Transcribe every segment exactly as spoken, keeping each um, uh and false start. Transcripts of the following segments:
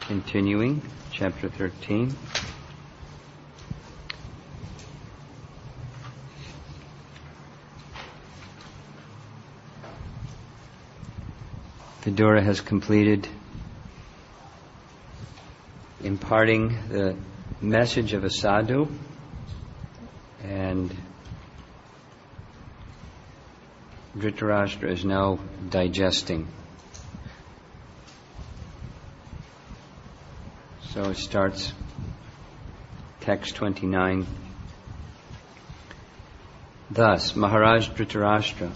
Continuing, chapter thirteen. Vidura has completed imparting the message of a sadhu, and Dhritarashtra is now digesting. So it starts, text twenty-nine. Thus, Maharaj Dhritarashtra,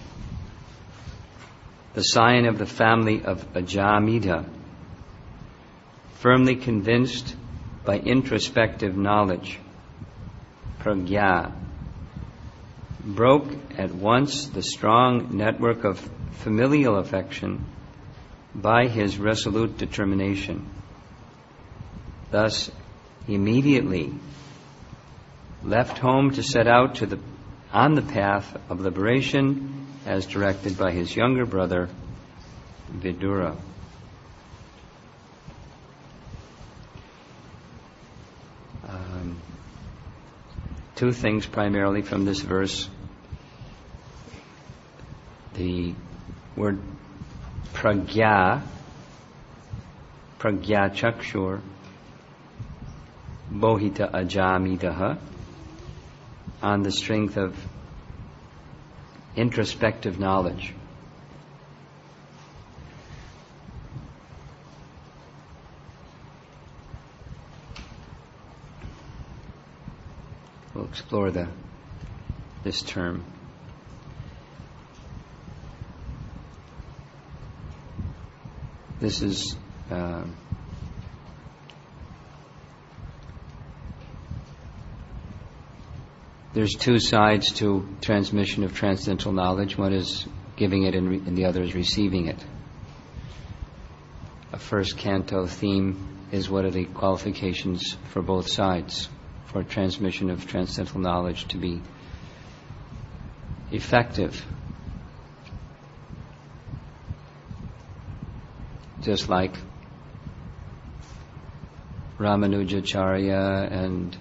the scion of the family of Ajamidha, firmly convinced by introspective knowledge, pragya, broke at once the strong network of familial affection by his resolute determination. Thus, he immediately left home to set out to the, on the path of liberation as directed by his younger brother, Vidura. Um, two things primarily from this verse. The word pragya, pragya chakshur, Bohita Ajamidaha, on the strength of introspective knowledge. We'll explore the this term. This is uh, there's two sides to transmission of transcendental knowledge. One is giving it and, re- and the other is receiving it. A first canto theme is what are the qualifications for both sides for transmission of transcendental knowledge to be effective. Just like Ramanujacharya and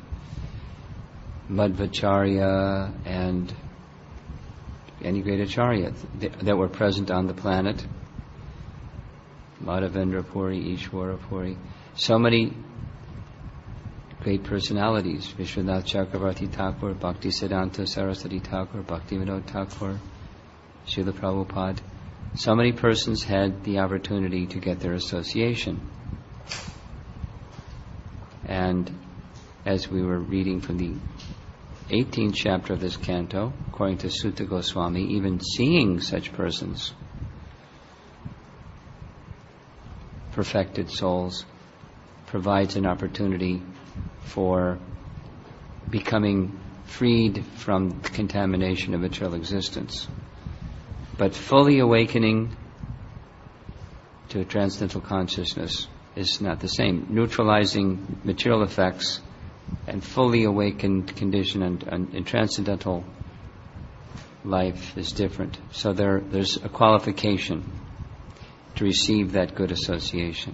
Madhvacharya and any great acharya that were present on the planet, Madhavendra Puri, Ishwara Puri, so many great personalities, Vishwanath Chakravarti Thakur, Bhakti Siddhanta Saraswati Thakur, Bhakti Vinod Thakur, Srila Prabhupada. So many persons had the opportunity to get their association. And as we were reading from the eighteenth chapter of this canto, according to Sutta Goswami, even seeing such persons, perfected souls, provides an opportunity for becoming freed from the contamination of material existence. But fully awakening to a transcendental consciousness is not the same. Neutralizing material effects and fully awakened condition and, and, and transcendental life is different. So there, there's a qualification to receive that good association.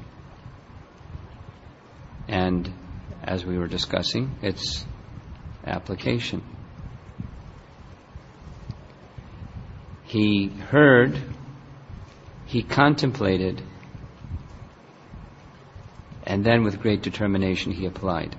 And as we were discussing, it's application. He heard, he contemplated, and then with great determination he applied.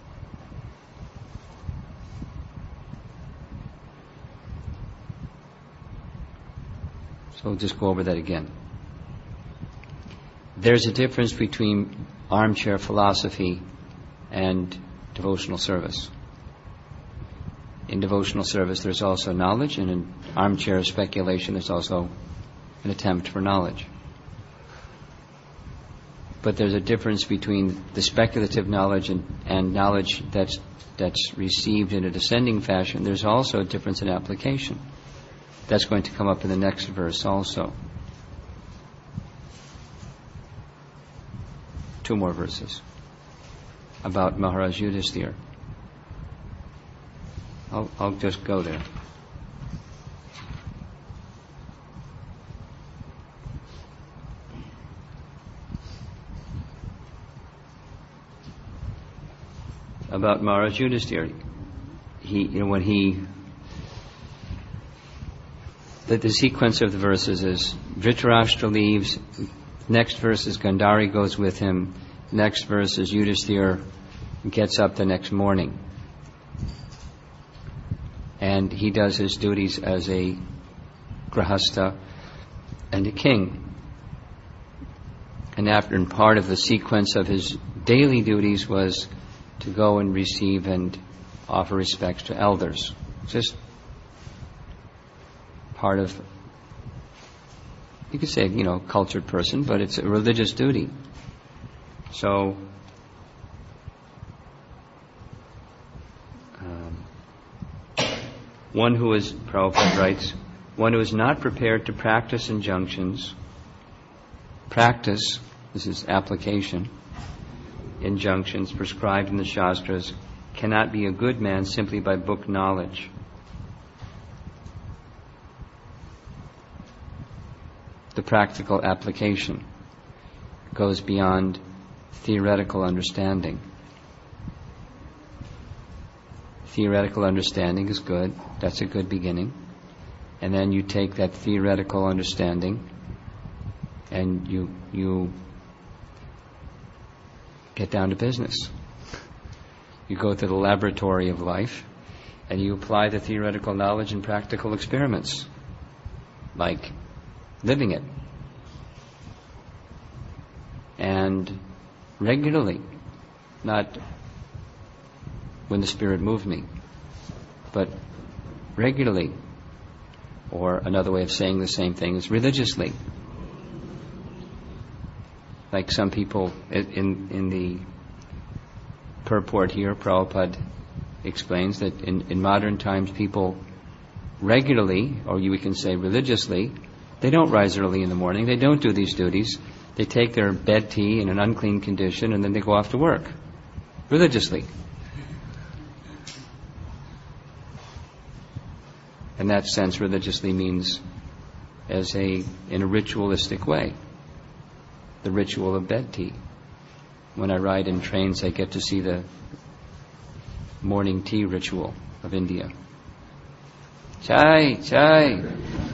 So we'll just go over that again. There's a difference between armchair philosophy and devotional service. In devotional service there's also knowledge, and in armchair speculation there's also an attempt for knowledge. But there's a difference between the speculative knowledge and, and knowledge that's, that's received in a descending fashion. There's also a difference in application. That's going to come up in the next verse also. Two more verses about Maharaj Yudhisthira. I'll, I'll just go there. about Maharaj Yudhisthira. He, you know, when he, the, the sequence of the verses is Dhritarashtra leaves, next verse is Gandhari goes with him, next verse is Yudhisthira gets up the next morning. And he does his duties as a grahastha and a king. And after, and part of the sequence of his daily duties was to go and receive and offer respects to elders. Just part of, you could say, you know, cultured person, but it's a religious duty. So, um, one who is, Prabhupada writes, one who is not prepared to practice injunctions, practice, this is application, injunctions prescribed in the Shastras, cannot be a good man simply by book knowledge. The practical application goes beyond theoretical understanding. Theoretical understanding is good. That's a good beginning. And then you take that theoretical understanding and you you get down to business. You go to the laboratory of life and you apply the theoretical knowledge in practical experiments, like living it. And regularly, not when the Spirit moved me, but regularly, or another way of saying the same thing is religiously. Like some people in in the purport here, Prabhupada explains that in, in modern times people regularly, or you can say religiously, they don't rise early in the morning, they don't do these duties, they take their bed tea in an unclean condition and then they go off to work, religiously. In that sense, religiously means as a, in a ritualistic way. The ritual of bed tea. When I ride in trains, I get to see the morning tea ritual of India. Chai, chai.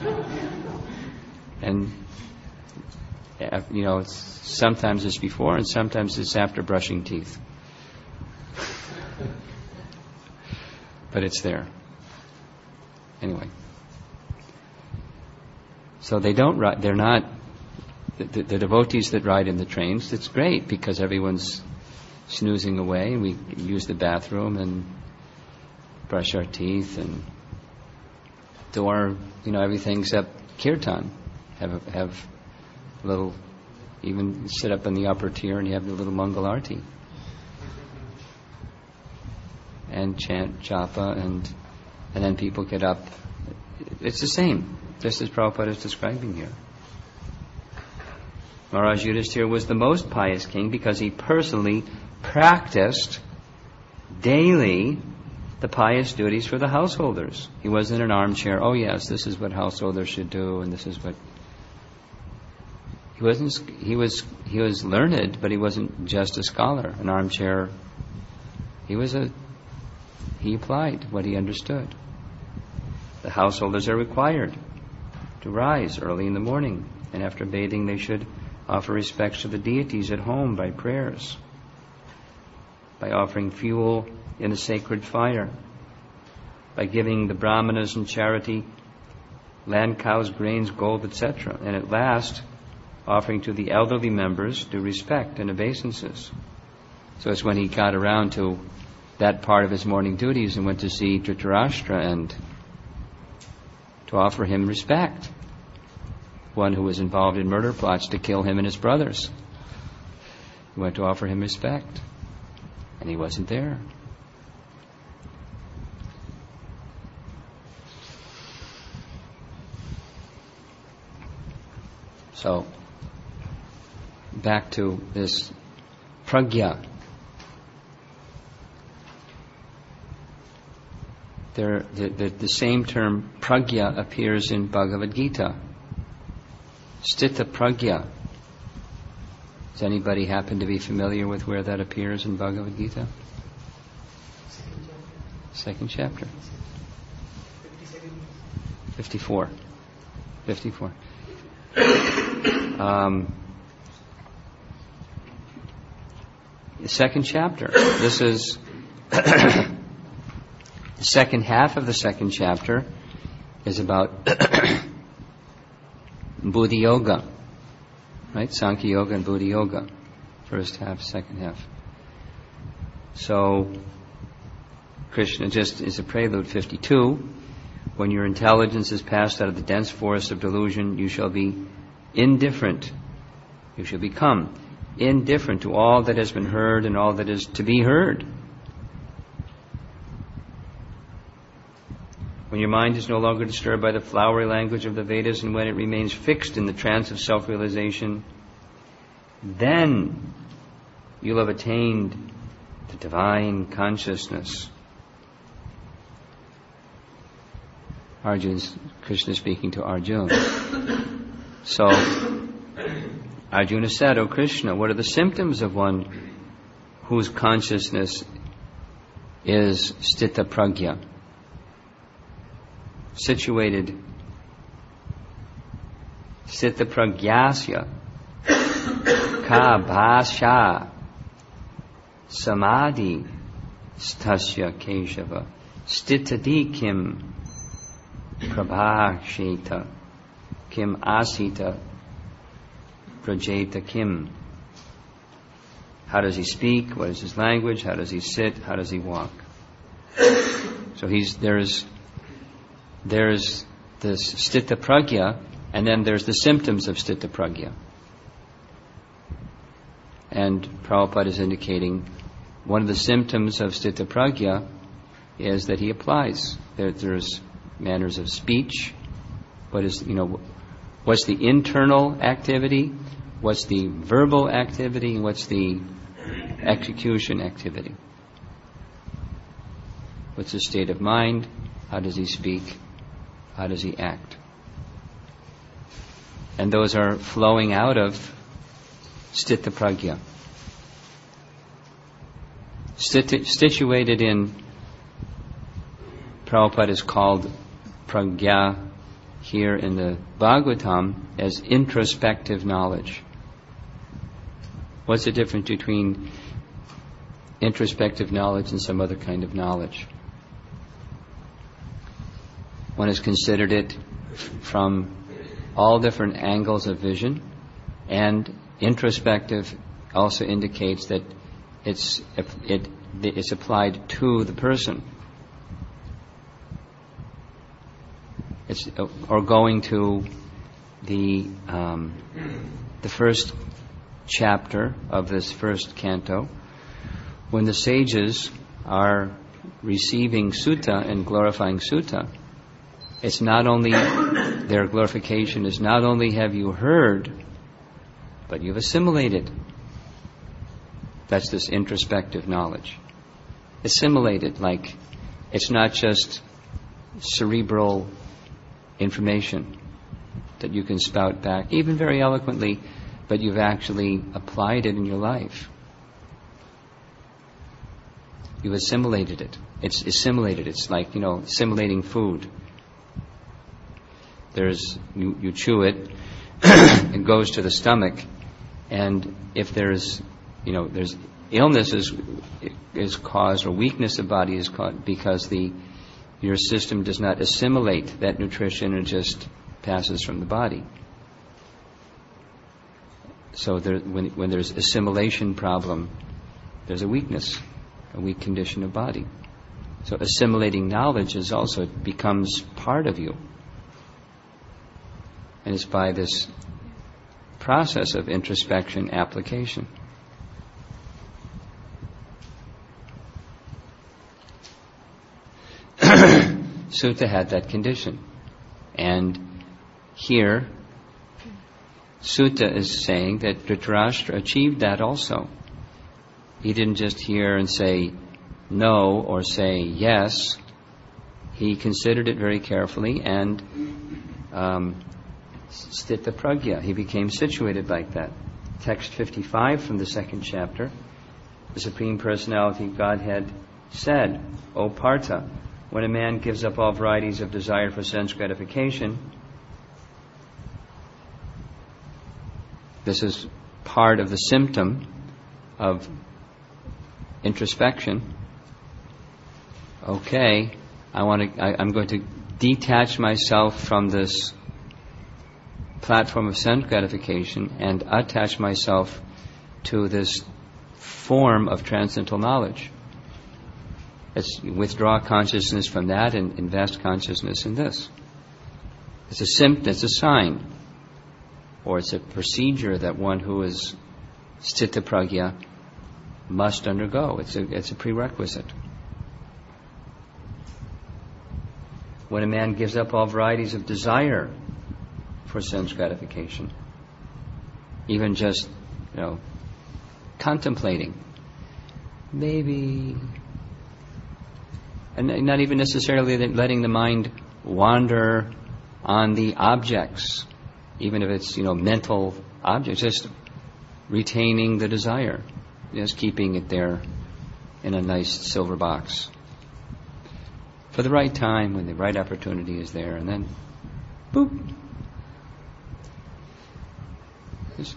And, you know, it's, sometimes it's before and sometimes it's after brushing teeth. But it's there. Anyway. So they don't ride, they're not, the, the, the devotees that ride in the trains, it's great because everyone's snoozing away and we use the bathroom and brush our teeth and do our, you know, everything except kirtan. Have a, have a little, even sit up in the upper tier and you have the little Mangal Arti. And chant japa and and then people get up. It's the same, just as Prabhupada is describing here. Maharaj Yudhisthira was the most pious king because he personally practiced daily the pious duties for the householders. He wasn't in an armchair, oh yes, this is what householders should do and this is what... He wasn't, he was, he was learned, but he wasn't just a scholar, an armchair. He was a, he applied what he understood. The householders are required to rise early in the morning, and after bathing they should offer respects to the deities at home by prayers, by offering fuel in the sacred fire, by giving the brahmanas in charity land, cows, grains, gold, et cetera, and at last offering to the elderly members due respect and obeisances. So it's when he got around to that part of his morning duties and went to see Dhritarashtra and to offer him respect. One who was involved in murder plots to kill him and his brothers. He went to offer him respect. And he wasn't there. So, back to this pragya. There, the, the, the same term pragya appears in Bhagavad Gita. Sthita pragya. Does anybody happen to be familiar with where that appears in Bhagavad Gita? Second chapter. Fifty-four. Fifty-four. Um, the second chapter. This is the second half of the second chapter is about Buddhi Yoga, right? Sankhya Yoga and Buddhi Yoga. First half, second half. So, Krishna just is a prelude, fifty-two. When your intelligence is passed out of the dense forest of delusion, you shall be indifferent. You shall become indifferent to all that has been heard and all that is to be heard. When your mind is no longer disturbed by the flowery language of the Vedas and when it remains fixed in the trance of self-realization, then you'll have attained the divine consciousness. Arjun's, Krishna speaking to Arjuna. So, Arjuna said, "O Krishna, what are the symptoms of one whose consciousness is sthita pragya, situated, sthita pragyasya, ka bhasha, samadhi, stasya keshava, stitadi kim, prabhasheta, kim asita, prajeta kim." How does he speak? What is his language? How does he sit? How does he walk? So he's there's there's this sthita pragya, and then there's the symptoms of sthita pragya. And Prabhupada is indicating one of the symptoms of sthita pragya is that he applies. There, there's manners of speech. What is, you know, what's the internal activity? What's the verbal activity? And what's the execution activity? What's his state of mind? How does he speak? How does he act? And those are flowing out of sthita pragya. Stit- situated in, Prabhupada is called pragya here in the Bhagavatam as introspective knowledge. What's the difference between introspective knowledge and some other kind of knowledge? One has considered it from all different angles of vision, and introspective also indicates that it's it it's applied to the person. It's or going to the um, the first chapter of this first canto, when the sages are receiving sutta and glorifying sutta. It's not only their glorification is not only have you heard, but you've assimilated. That's this introspective knowledge. Assimilated, like it's not just cerebral information that you can spout back, even very eloquently, but you've actually applied it in your life. You've assimilated it. It's assimilated. It's like, you know, assimilating food. There's, you, you chew it, it goes to the stomach, and if there's, you know, there's illness is, is caused, or weakness of body is caused because the, your system does not assimilate that nutrition and just passes from the body. So there, when, when there's assimilation problem, there's a weakness, a weak condition of body. So assimilating knowledge is also, it becomes part of you. And it's by this process of introspection application. Sutta had that condition. And here, Sutta is saying that Dhritarashtra achieved that also. He didn't just hear and say no or say yes. He considered it very carefully and um, sthita pragya. He became situated like that. Text fifty-five from the second chapter. The Supreme Personality of Godhead said, O Partha, when a man gives up all varieties of desire for sense gratification, this is part of the symptom of introspection. Okay, I want to. I, I'm going to detach myself from this platform of sense gratification and attach myself to this form of transcendental knowledge. Let's withdraw consciousness from that and invest consciousness in this. It's a symptom, it's a sign, or it's a procedure that one who is sthita prajna must undergo. It's a, it's a prerequisite. When a man gives up all varieties of desire for sense gratification, even just, you know, contemplating, maybe, and not even necessarily letting the mind wander on the objects, even if it's, you know, mental objects, just retaining the desire, just keeping it there in a nice silver box for the right time, when the right opportunity is there, and then, boop. Just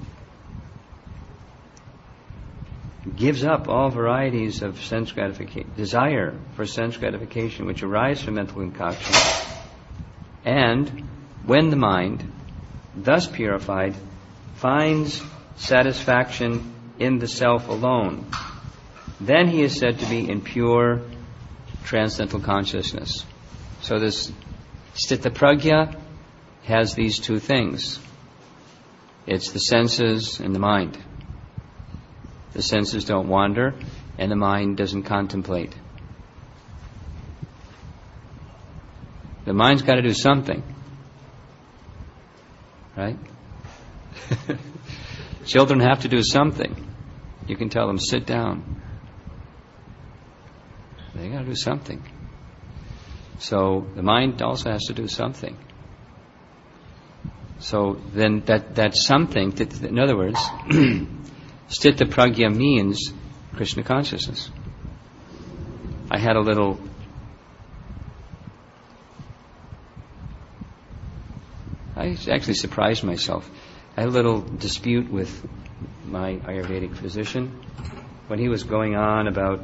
gives up all varieties of sense gratification, desire for sense gratification which arise from mental concoction, and when the mind, thus purified, finds satisfaction in the self alone, then he is said to be in pure transcendental consciousness. So this sthita prajna has these two things. It's the senses and the mind. The senses don't wander, and the mind doesn't contemplate. The mind's got to do something, right? Children have to do something. You can tell them, sit down. They got to do something. So the mind also has to do something. So then that, that something, in other words, sthita prajna means Krishna consciousness. I had a little I actually surprised myself. I had a little dispute with my Ayurvedic physician when he was going on about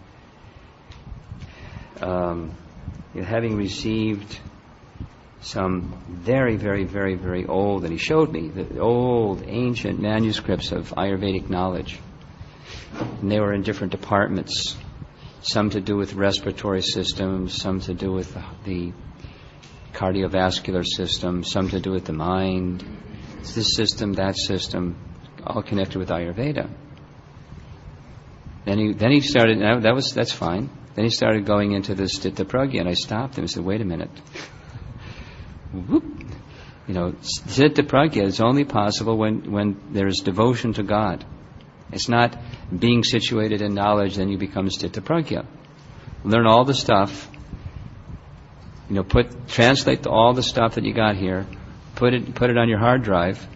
um, you know, having received some very, very, very, very old, and he showed me the old, ancient manuscripts of Ayurvedic knowledge. And they were in different departments, some to do with respiratory systems, some to do with the, the cardiovascular system, some to do with the mind. It's this system, that system, all connected with Ayurveda. Then he, then he started, that was, that's fine. Then he started going into this sthita prajna, and I stopped him and said, wait a minute. Whoop. You know, sthita prajna is only possible when, when there is devotion to God. It's not being situated in knowledge, then you become sthita prajna. Learn all the stuff, you know, put, translate all the stuff that you got here, put it, put it on your hard drive,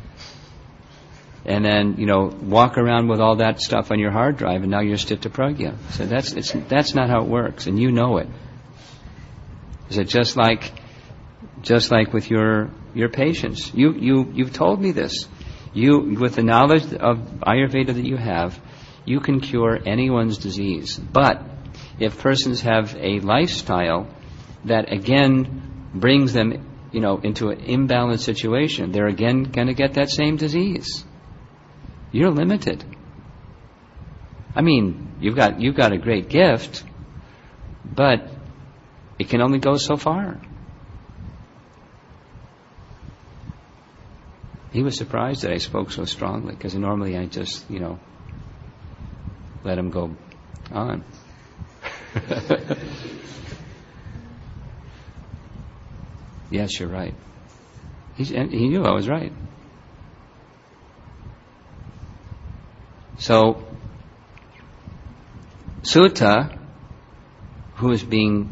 and then, you know, walk around with all that stuff on your hard drive, and now you're sthita prajna. So that's, it's, that's not how it works, and you know it. Is it just like, just like with your, your patients? You, you, you've told me this. You, with the knowledge of Ayurveda that you have, you can cure anyone's disease. But if persons have a lifestyle that again brings them, you know, into an imbalanced situation, they're again going to get that same disease. You're limited. I mean, you've got you've got a great gift, but it can only go so far. He was surprised that I spoke so strongly, because normally I just, you know, let him go on. Yes, you're right. He's, and he knew I was right. So, Sutta, who is being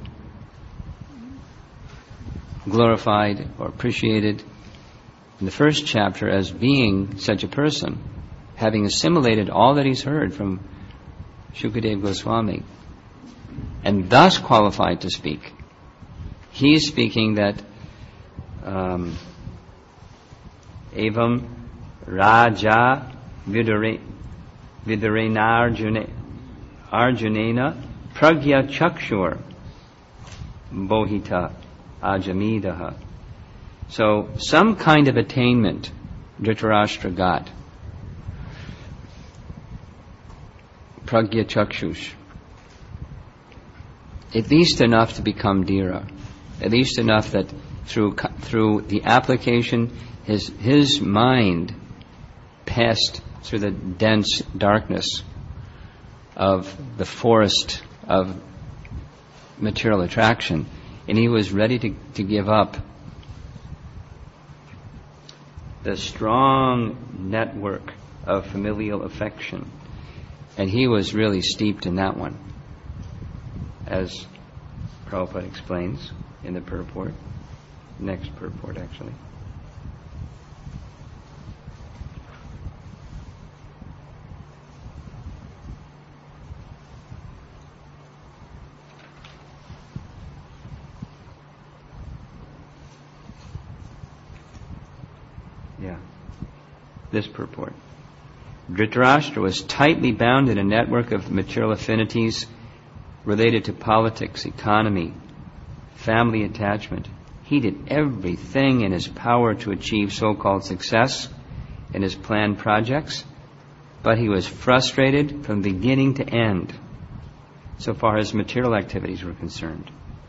glorified or appreciated in the first chapter as being such a person, having assimilated all that he's heard from Shukadeva Goswami, and thus qualified to speak. He's speaking that um, evam raja vidare vidarenarjuna arjunena pragya chakshur bohita ajamidaha. So some kind of attainment Dhritarashtra got. Pragya chakshush. At least enough to become Dhira. At least enough that through through the application, his his mind passed through the dense darkness of the forest of material attraction, and he was ready to, to give up the strong network of familial affection. And he was really steeped in that one, as Prabhupada explains in the purport, next purport actually. Yeah, this purport. Dhritarashtra was tightly bound in a network of material affinities related to politics, economy, family attachment. He did everything in his power to achieve so-called success in his planned projects, but he was frustrated from beginning to end, so far as material activities were concerned.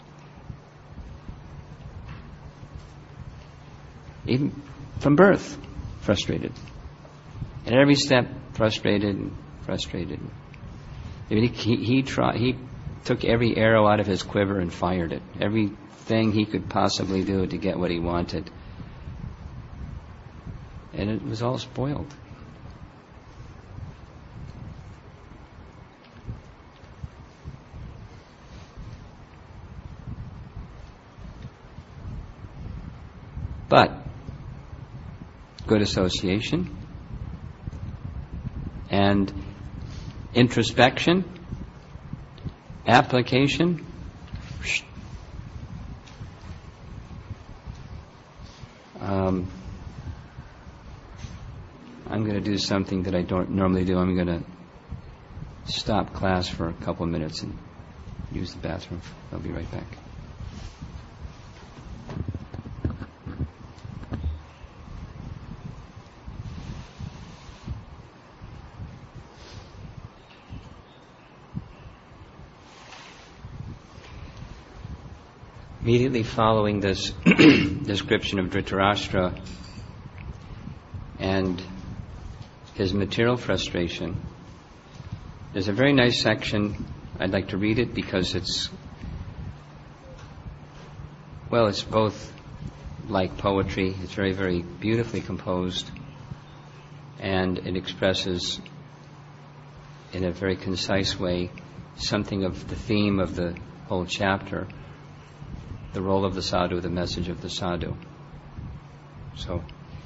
Even from birth, frustrated. And at every step, frustrated and frustrated. I mean, he, he, tried, he took every arrow out of his quiver and fired it. Everything he could possibly do to get what he wanted. And it was all spoiled. But good association and introspection, application, um, I'm going to do something that I don't normally do. I'm going to stop class for a couple of minutes and use the bathroom. I'll be right back. Immediately following this description of Dhritarashtra and his material frustration, there's a very nice section. I'd like to read it because it's, well, it's both like poetry. It's very, very beautifully composed, and it expresses in a very concise way something of the theme of the whole chapter. The role of the sadhu, the message of the sadhu. So,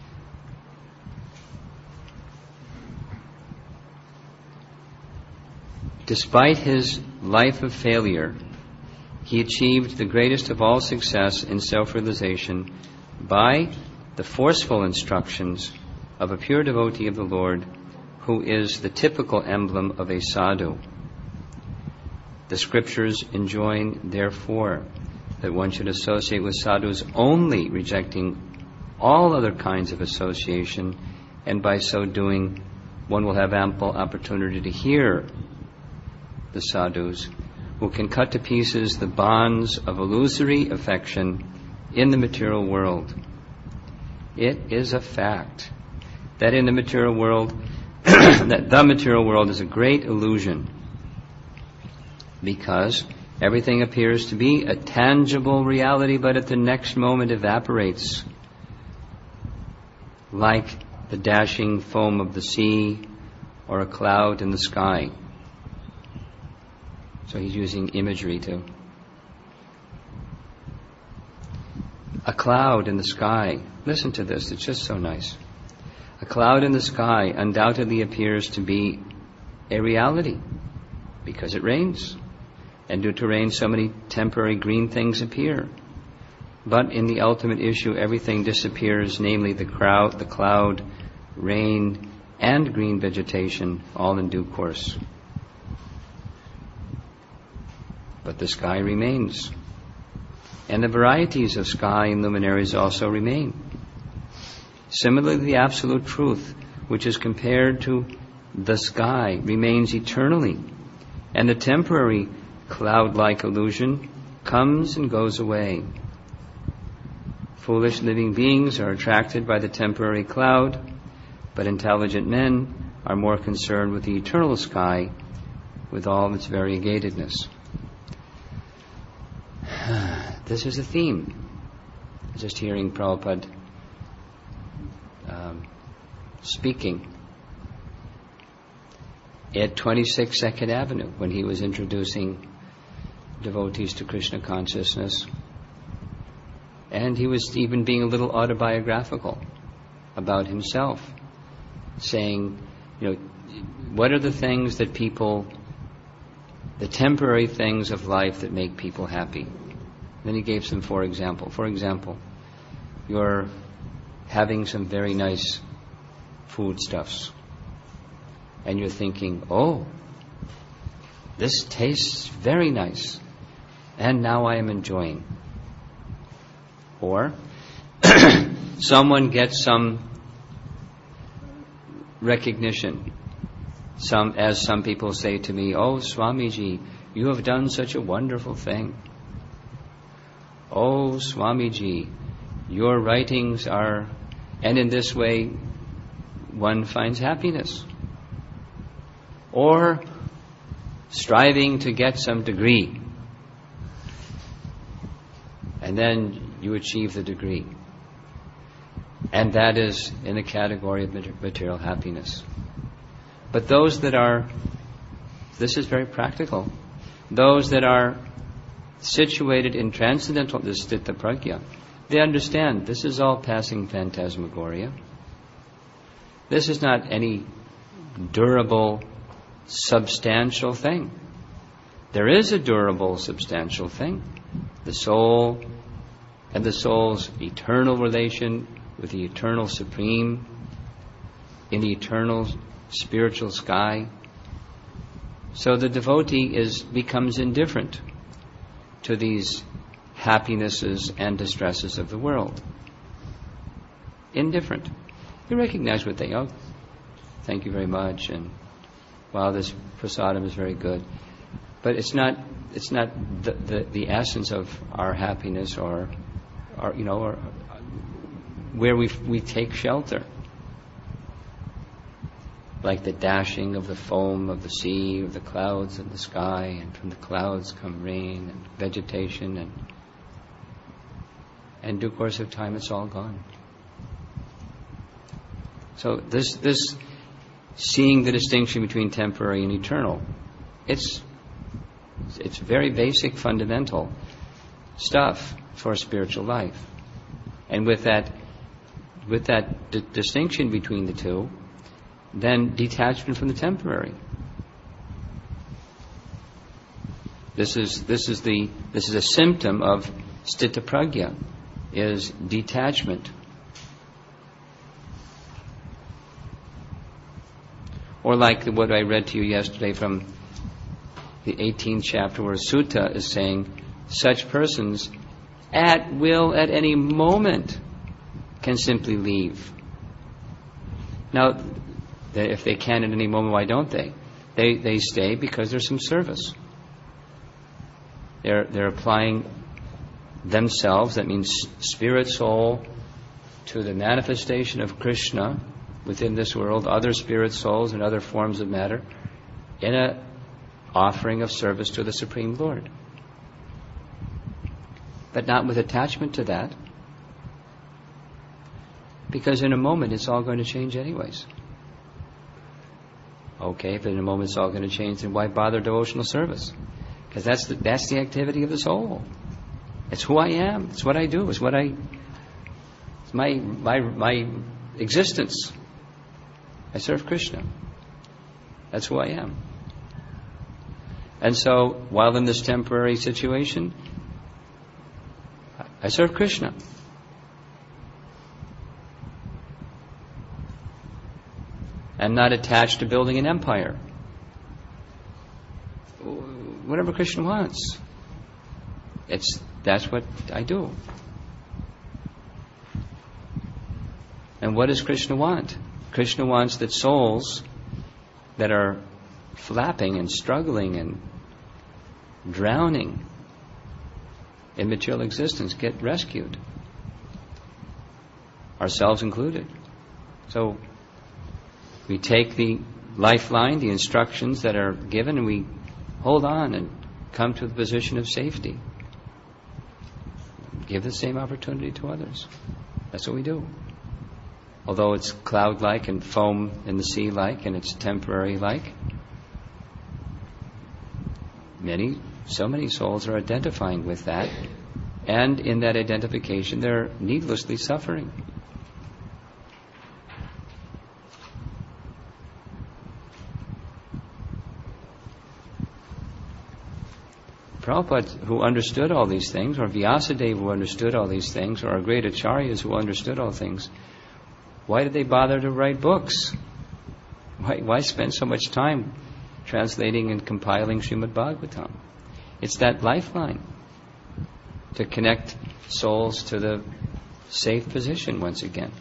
despite his life of failure, he achieved the greatest of all success in self-realization by the forceful instructions of a pure devotee of the Lord, who is the typical emblem of a sadhu. The scriptures enjoin, therefore, that one should associate with sadhus only, rejecting all other kinds of association, and by so doing one will have ample opportunity to hear the sadhus who can cut to pieces the bonds of illusory affection in the material world. It is a fact that in the material world, that the material world is a great illusion, because everything appears to be a tangible reality, but at the next moment evaporates, like the dashing foam of the sea or a cloud in the sky. So he's using imagery too. A cloud in the sky. Listen to this, it's just so nice. A cloud in the sky undoubtedly appears to be a reality because it rains. and due to rain so many temporary green things appear. But in the ultimate issue, everything disappears, namely the crowd, the cloud, rain, and green vegetation, all in due course. But the sky remains. And the varieties of sky and luminaries also remain. Similarly, the absolute truth, which is compared to the sky, remains eternally, and the temporary cloud-like illusion comes and goes away. Foolish living beings are attracted by the temporary cloud, but intelligent men are more concerned with the eternal sky, with all its variegatedness. This is a theme. Just hearing Prabhupada um, speaking at twenty-six Second Avenue when he was introducing devotees to Krishna consciousness. And he was even being a little autobiographical about himself, saying, you know, what are the things that people, the temporary things of life that make people happy? Then he gave some for example. For example, you're having some very nice foodstuffs, and you're thinking, oh, this tastes very nice, and now I am enjoying. Or someone gets some recognition. Some, as some people say to me, oh, Swamiji, you have done such a wonderful thing. Oh, Swamiji, your writings are... And in this way, one finds happiness. Or striving to get some degree. And then you achieve the degree. And that is in the category of material happiness. But those that are, this is very practical, those that are situated in transcendental, this Sthita Prajna, they understand this is all passing phantasmagoria. This is not any durable, substantial thing. There is a durable, substantial thing. The soul and the soul's eternal relation with the eternal Supreme in the eternal spiritual sky. So the devotee is becomes indifferent to these happinesses and distresses of the world. Indifferent. You recognize what they are. Thank you very much, and wow, this prasadam is very good. But it's not it's not the, the, the essence of our happiness, or, or you know, or where we we take shelter. Like the dashing of the foam of the sea, of the clouds and the sky, and from the clouds come rain and vegetation, and in due course of time it's all gone. So this this seeing the distinction between temporary and eternal, it's it's very basic, fundamental stuff for spiritual life. And with that with that d- distinction between the two, then detachment from the temporary. This is this is the this is a symptom of Sthita Prajna, is detachment. Or like what I read to you yesterday from the eighteenth chapter, where Sutta is saying, such persons at will at any moment can simply leave. Now, if they can at any moment, why don't they? They they stay because there's some service. They're they're applying themselves, that means spirit, soul, to the manifestation of Krishna within this world, other spirit souls and other forms of matter, in a offering of service to the Supreme Lord. But not with attachment to that, because in a moment it's all going to change anyways. Okay, if in a moment it's all going to change, then why bother devotional service? Because that's the, that's the activity of the soul. It's who I am. It's what I do. It's what I. It's my my my existence. I serve Krishna. That's who I am. And so, while in this temporary situation, I serve Krishna. I'm not attached to building an empire. Whatever Krishna wants. It's, that's what I do. And what does Krishna want? Krishna wants that souls that are flapping and struggling and drowning in material existence get rescued, ourselves included. So we take the lifeline, the instructions that are given, and we hold on and come to the position of safety. Give the same opportunity to others. That's what we do. Although it's cloud-like and foam in the sea-like and it's temporary-like, many, so many souls are identifying with that, and in that identification they're needlessly suffering. Prabhupada, who understood all these things, or Vyasadeva, who understood all these things, or our great acharyas who understood all things, why did they bother to write books? Why, why spend so much time translating and compiling Srimad Bhagavatam? It's that lifeline to connect souls to the safe position once again.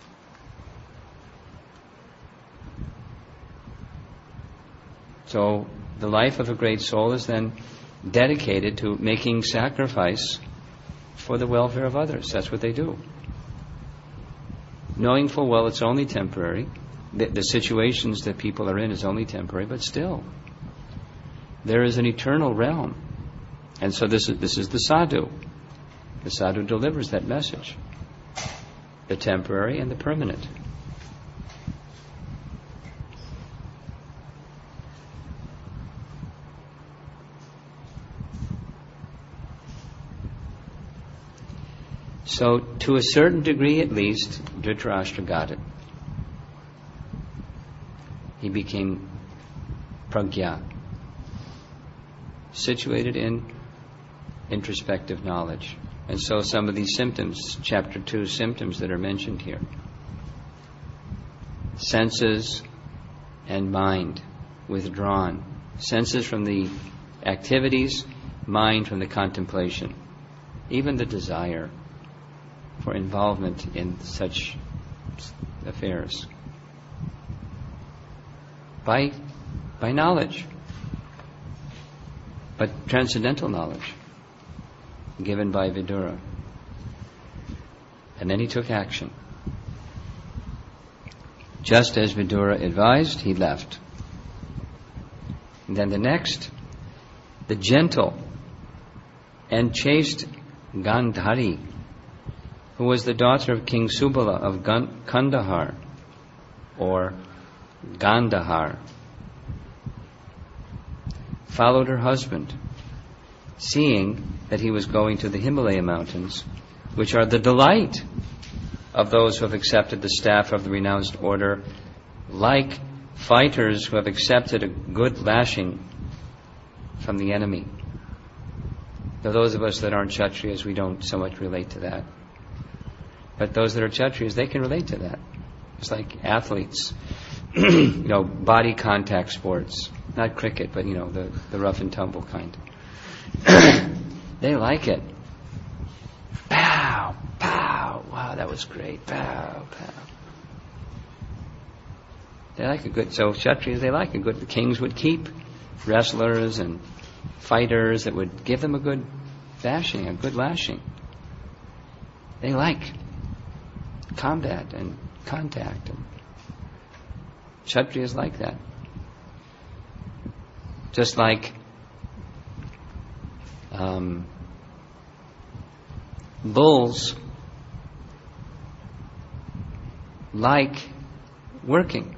So the life of a great soul is then dedicated to making sacrifice for the welfare of others. That's what they do. Knowing full well it's only temporary. The, the situations that people are in is only temporary, but still, there is an eternal realm. And so this is, this is the sadhu. The sadhu delivers that message. The temporary and the permanent. So, to a certain degree at least, Dhritarashtra got it. He became pragya, situated in introspective knowledge. And so some of these symptoms, chapter two symptoms that are mentioned here, senses and mind withdrawn. Senses from the activities, mind from the contemplation. Even the desire for involvement in such affairs. By, by knowledge, but transcendental knowledge given by Vidura. And then he took action. Just as Vidura advised, he left. And then the next, the gentle and chaste Gandhari, who was the daughter of King Subala of Kandahar, or Gandhar, followed her husband, seeing that he was going to the Himalaya mountains, which are the delight of those who have accepted the staff of the renounced order, like fighters who have accepted a good lashing from the enemy. Now, those of us that aren't Kshatriyas, we don't so much relate to that. But those that are Kshatriyas, they can relate to that. It's like athletes, you know, body contact sports. Not cricket, but, you know, the, the rough and tumble kind. They like it. Pow, pow. Wow, that was great. Pow, pow. They like a good, so Kshatriyas, they like a good, the kings would keep wrestlers and fighters that would give them a good bashing, a good lashing. They like combat and contact. And Kshatriyas like that. Just like um, bulls like working.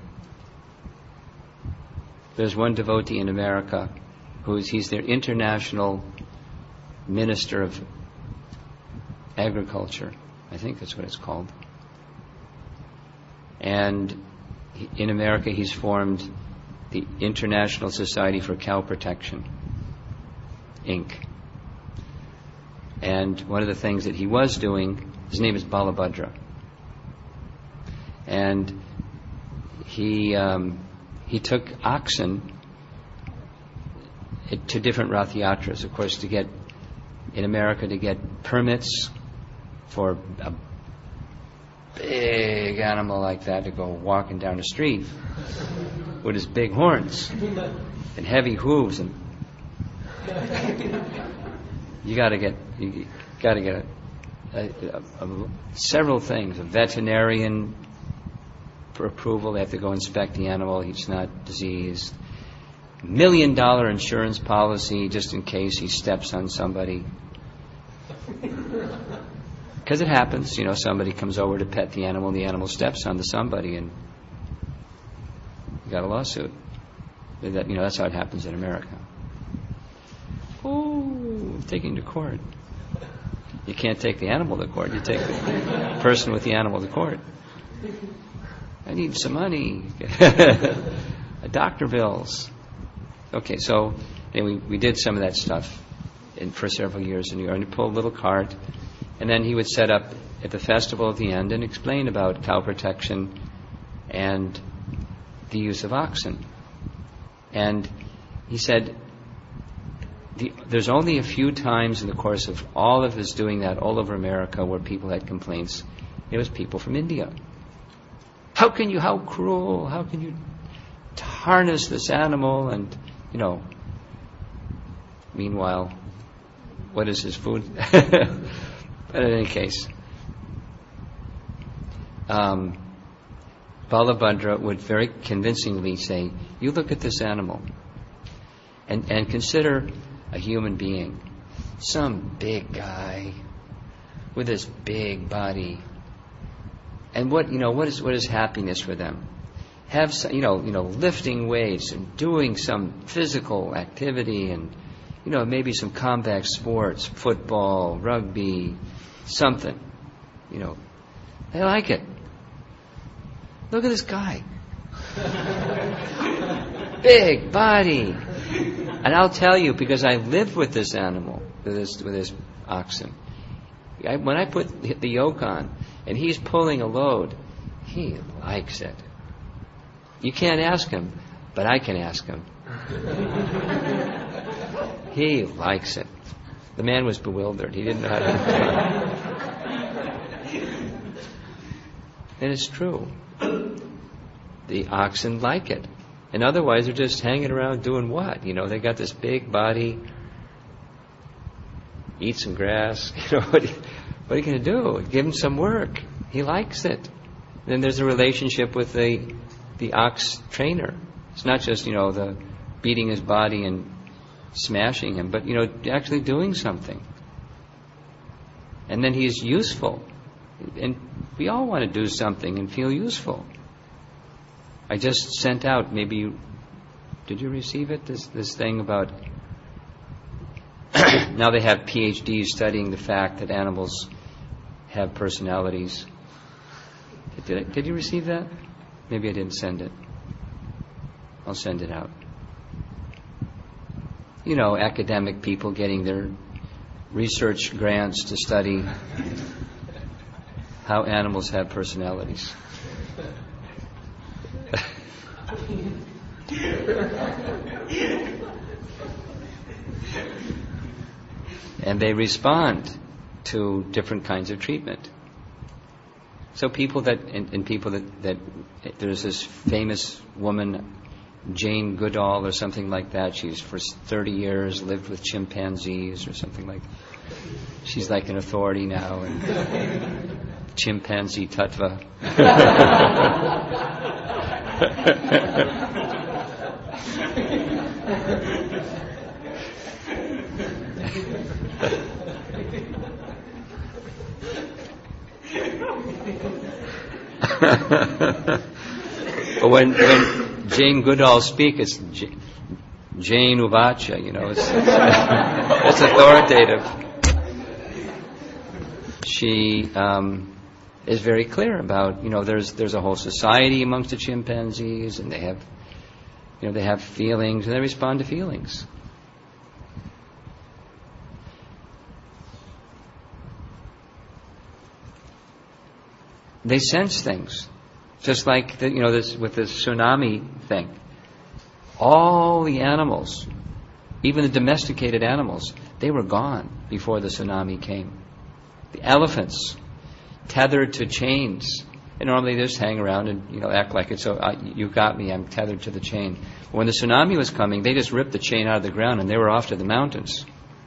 There's one devotee in America who's he's their international minister of agriculture. I think that's what it's called. And in America he's formed the International Society for Cow Protection. Incorporated. And one of the things that he was doing, his name is Balabhadra. And he um, he took oxen to different Rath Yatras, of course, to get, in America, to get permits for a big animal like that to go walking down the street with his big horns and heavy hooves, and you got to get you got to get a, a, a, a, several things. A veterinarian for approval. They have to go inspect the animal. He's not diseased. Million dollar insurance policy just in case he steps on somebody. Because it happens, you know, somebody comes over to pet the animal, and the animal steps onto somebody, and you got a lawsuit. That, you know, that's how it happens in America. Oh, taking to court. You can't take the animal to court. You take the person with the animal to court. I need some money. Doctor bills. Okay, so anyway, we, we did some of that stuff in, for several years in New York. And he pulled a little cart, and then he would set up at the festival at the end and explain about cow protection and the use of oxen. And he said the, there's only a few times in the course of all of his doing that all over America where people had complaints. It was people from India. How can you, how cruel, how can you harness this animal? And, you know, meanwhile, what is his food? But in any case, um, Balabhadra would very convincingly say, you look at this animal and, and consider a human being, some big guy with this big body. And what, you know, what is, what is happiness for them? Have some, you know, you know, lifting weights and doing some physical activity, and, you know, maybe some combat sports, football, rugby, something, you know. They like it. Look at this guy. Big body. And I'll tell you, because I lived with this animal, with this, with this oxen. I, when I put the, the yoke on and he's pulling a load, he likes it. You can't ask him, but I can ask him. He likes it. The man was bewildered. He didn't know how to. And it's true. The oxen like it. And otherwise they're just hanging around doing what? You know, they got this big body, eat some grass. You know, what, what are you going to do? Give him some work. He likes it. Then there's a relationship with the the ox trainer. It's not just, you know, the beating his body and smashing him, but, you know, actually doing something. And then he's useful. And we all want to do something and feel useful. I just sent out, maybe you, did you receive it? This this thing about, now they have P H Ds studying the fact that animals have personalities. Did, I, did you receive that? Maybe I didn't send it. I'll send it out. You know, academic people getting their research grants to study how animals have personalities. And they respond to different kinds of treatment. So people that, and, and people that, that, there's this famous woman, Jane Goodall or something like that. She's for thirty years lived with chimpanzees or something like that. She's like an authority now in chimpanzee tattva. But when, when Jane Goodall speaks, it's J- Jane Uvacha, you know, it's, it's, it's authoritative. She um, is very clear about, you know, there's there's a whole society amongst the chimpanzees, and they have, you know, they have feelings, and they respond to feelings. they sense things. Just like, the, you know, this with this tsunami thing. All the animals, even the domesticated animals, they were gone before the tsunami came. The elephants, tethered to chains, and normally they just hang around and, you know, act like it's, so uh, you got me, I'm tethered to the chain. But when the tsunami was coming, they just ripped the chain out of the ground and they were off to the mountains.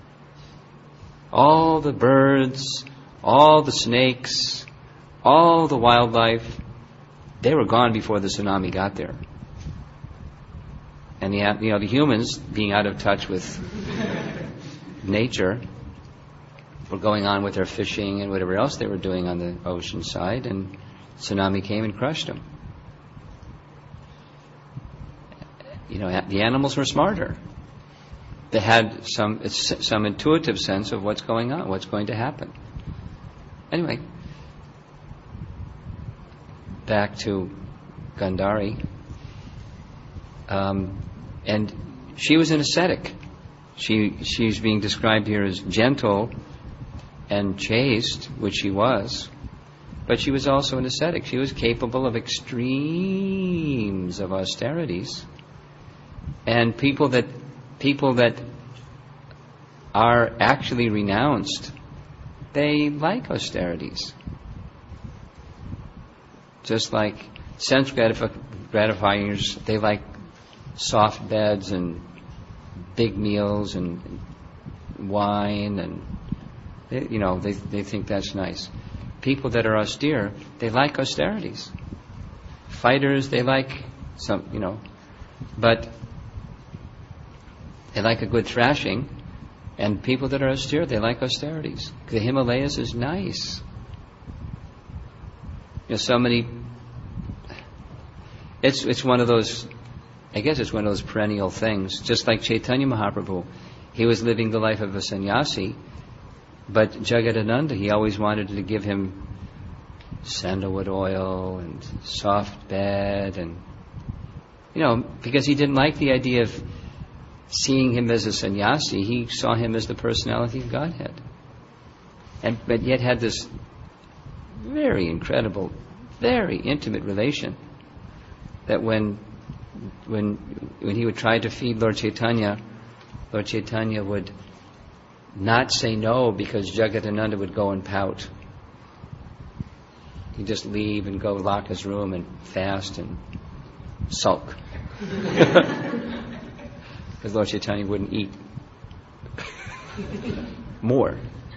All the birds, all the snakes, all the wildlife, they were gone before the tsunami got there. And the, you know, the humans, being out of touch with nature, were going on with their fishing and whatever else they were doing on the ocean side, and tsunami came and crushed them. You know, the animals were smarter. They had some some intuitive sense of what's going on, what's going to happen. Anyway, back to Gandhari. Um, and she was an ascetic. She she's being described here as gentle and chaste, which she was. But she was also an ascetic. She was capable of extremes of austerities. And people that people that are actually renounced, they like austerities. Just like sense gratif- gratifiers, they like soft beds and big meals and wine, and they, you know, they they think that's nice. People that are austere, they like austerities. Fighters, they like some, you know, but they like a good thrashing. And people that are austere, they like austerities. The Himalayas is nice. You know, so many. It's it's one of those. I guess it's one of those perennial things. Just like Chaitanya Mahaprabhu, he was living the life of a sannyasi, but Jagadananda, he always wanted to give him sandalwood oil and soft bed, and you know, because he didn't like the idea of seeing him as a sannyasi. He saw him as the personality of Godhead, and but yet had this very incredible, very intimate relation. That when when when he would try to feed Lord Chaitanya, Lord Chaitanya would not say no because Jagadananda would go and pout. He'd just leave and go lock his room and fast and sulk. Because Lord Chaitanya wouldn't eat more.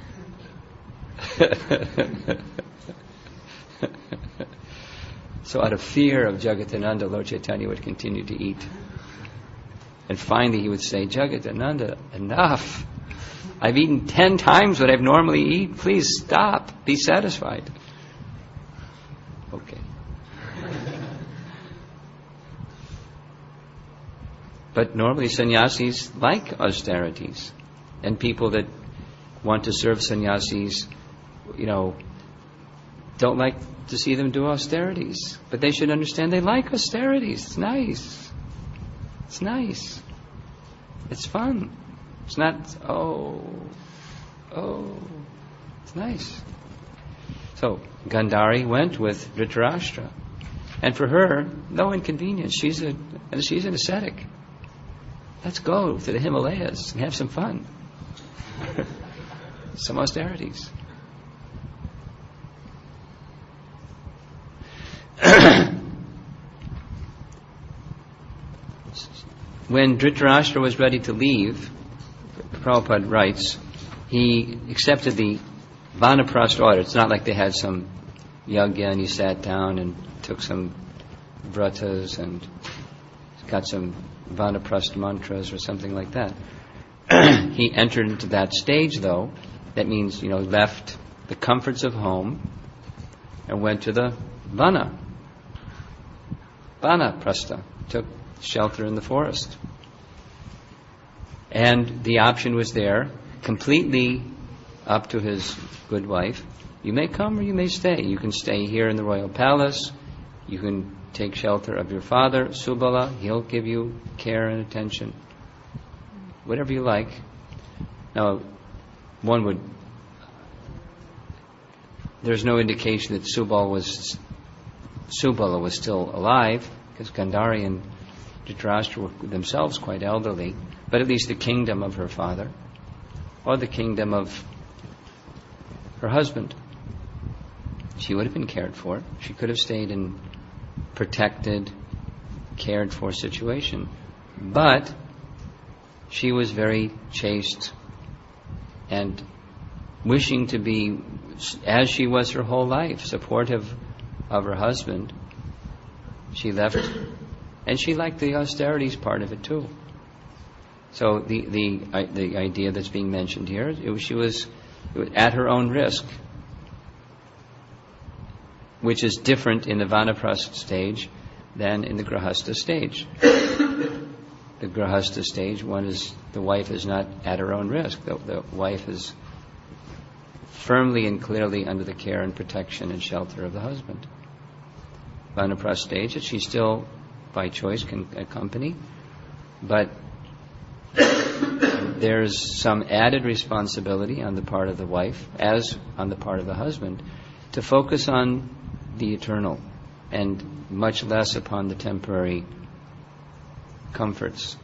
So out of fear of Jagadananda, Lord Chaitanya would continue to eat. And finally he would say, Jagadananda, enough. I've eaten ten times what I've normally eat. Please stop. Be satisfied. Okay. But normally sannyasis like austerities. And people that want to serve sannyasis, you know, don't like to see them do austerities. But they should understand they like austerities. It's nice. It's nice. It's fun. It's not, oh, oh, it's nice. So, Gandhari went with Dhritarashtra. And for her, no inconvenience. She's a she's an ascetic. Let's go to the Himalayas and have some fun. Some austerities. When Dhritarashtra was ready to leave, Prabhupada writes, he accepted the Vanaprastha order. It's not like they had some yagya and he sat down and took some vratas and got some Vanaprastha mantras or something like that. He entered into that stage, though. That means, you know, left the comforts of home and went to the Vana. Vanaprastha. Took shelter in the forest. And the option was there, completely up to his good wife. You may come or you may stay. You can stay here in the royal palace. You can take shelter of your father, Subala. He'll give you care and attention. Whatever you like. Now, one would there's no indication that Subal was Subala was still alive, because Gandhari and Dhritarashtra were themselves quite elderly, but at least the kingdom of her father, or the kingdom of her husband, she would have been cared for. She could have stayed in protected, cared for situation. But she was very chaste and wishing to be, as she was her whole life, supportive of her husband. She left, and she liked the austerities part of it too. So the the uh, the idea that's being mentioned here, it was, she was, it was at her own risk, which is different in the Vanaprastha stage than in the Grahastha stage. The Grahastha stage, one is, the wife is not at her own risk. The, the wife is firmly and clearly under the care and protection and shelter of the husband. Vanaprastha stage, that she still, by choice, can accompany, but there's some added responsibility on the part of the wife, as on the part of the husband, to focus on the eternal and much less upon the temporary comforts.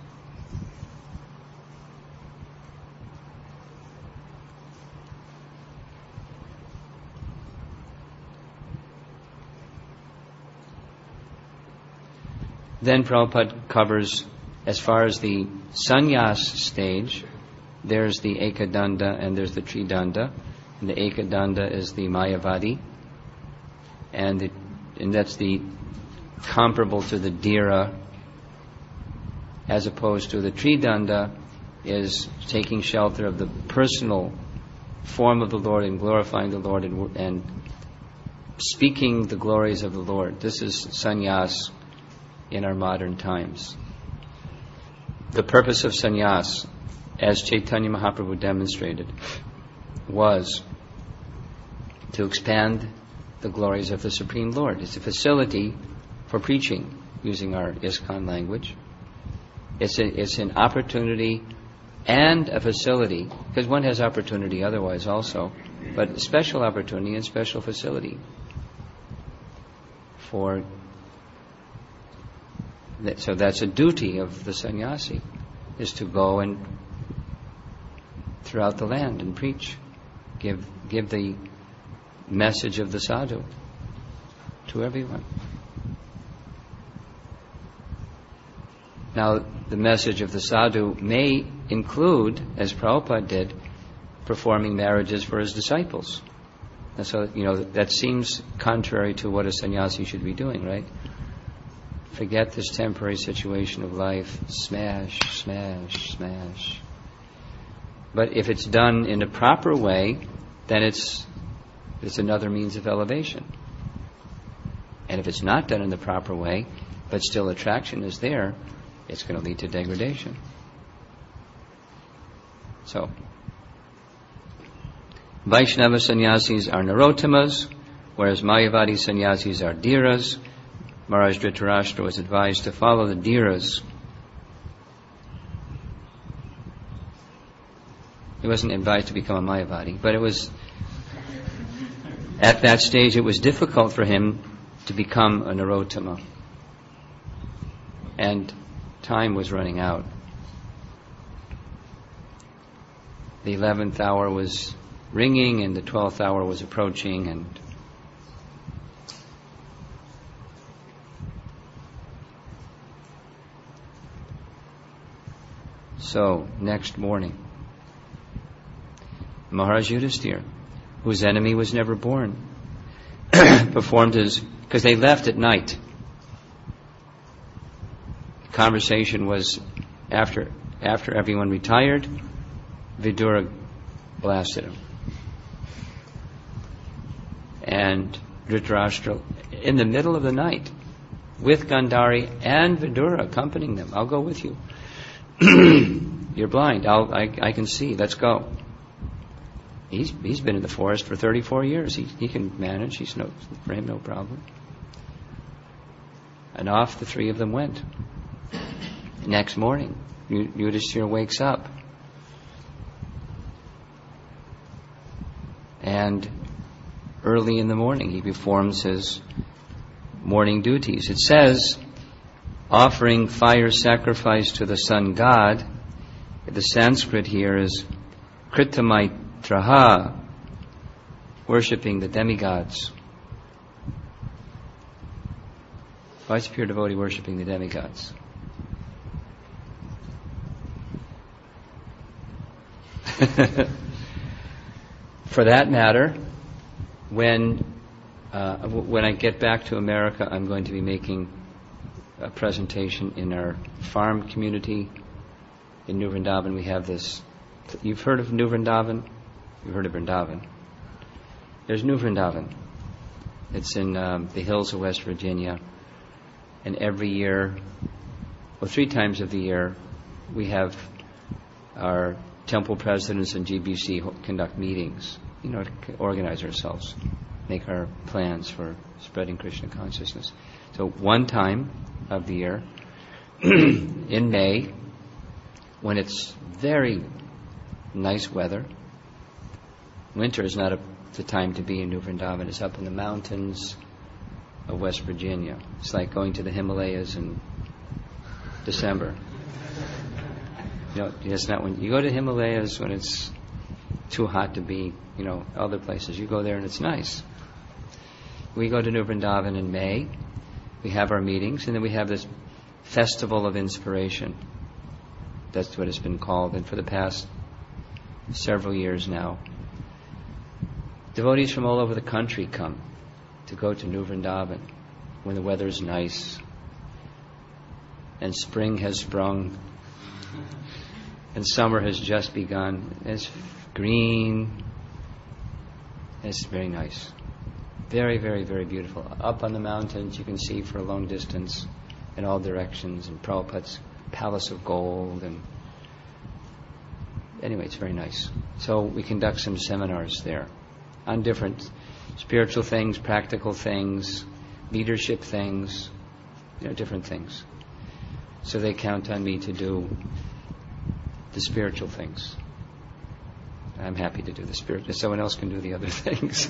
Then Prabhupada covers, as far as the sannyas stage, there's the ekadanda and there's the tridanda. And the ekadanda is the mayavadi, and the, and that's the comparable to the dhira, as opposed to the tridanda is taking shelter of the personal form of the Lord and glorifying the Lord and, and speaking the glories of the Lord. This is sannyas in our modern times. The purpose of sannyas, as Chaitanya Mahaprabhu demonstrated, was to expand the glories of the Supreme Lord. It's a facility for preaching, using our ISKCON language. It's, a, it's an opportunity and a facility, because one has opportunity otherwise also, but special opportunity and special facility for. So that's a duty of the sannyasi, is to go and throughout the land and preach, give give the message of the sadhu to everyone. Now, the message of the sadhu may include, as Prabhupada did, performing marriages for his disciples. And so, you know, that seems contrary to what a sannyasi should be doing, right? Forget this temporary situation of life. Smash, smash, smash. But if it's done in a proper way, then it's it's another means of elevation. And if it's not done in the proper way, but still attraction is there, it's going to lead to degradation. So, Vaishnava sannyasis are Narottamas, whereas Mayavadi sannyasis are Dhiras. Maharaj Dhritarashtra was advised to follow the Dhiras. He wasn't advised to become a Mayavadi, but it was, at that stage, it was difficult for him to become a Narottama. And time was running out. The eleventh hour was ringing and the twelfth hour was approaching, and so, next morning, Maharaj Yudhisthira, whose enemy was never born, performed his, because they left at night. The conversation was after after everyone retired, Vidura blasted him. And Dhritarashtra, in the middle of the night, with Gandhari and Vidura accompanying them, I'll go with you. You're blind. I'll, I, I can see. Let's go. He's he's been in the forest for thirty-four years. He he can manage. He's no for him no problem. And off the three of them went. Next morning, Yudhisthira wakes up, and early in the morning. He performs his morning duties. It says, offering fire sacrifice to the sun god. The Sanskrit here is Kritamaitraha, worshipping the demigods. Why is a pure devotee worshipping the demigods? For that matter, when uh, when I get back to America, I'm going to be making a presentation in our farm community in New Vrindavan. We have this. You've heard of New Vrindavan? You've heard of Vrindavan. There's New Vrindavan. It's in um, the hills of West Virginia. And every year, well, three times of the year, we have our temple presidents and G B C conduct meetings, you know, to organize ourselves, make our plans for spreading Krishna consciousness. So one time of the year, in May, when it's very nice weather, winter is not a, the time to be in New Vrindavan. It's up in the mountains of West Virginia. It's like going to the Himalayas in December. You know, it's not when you go to the Himalayas when it's too hot to be, you know, other places. You go there and it's nice. We go to New Vrindavan in May. We have our meetings, and then we have this festival of inspiration. That's what it's been called. And for the past several years now, devotees from all over the country come to go to New Vrindavan when the weather is nice and spring has sprung and summer has just begun. It's green. It's very nice. Very, very, very beautiful. Up on the mountains, you can see for a long distance in all directions, and Prabhupada's Palace of Gold. And anyway, it's very nice. So we conduct some seminars there on different spiritual things, practical things, leadership things, you know, different things. So they count on me to do the spiritual things. I'm happy to do the spiritual. Someone else can do the other things.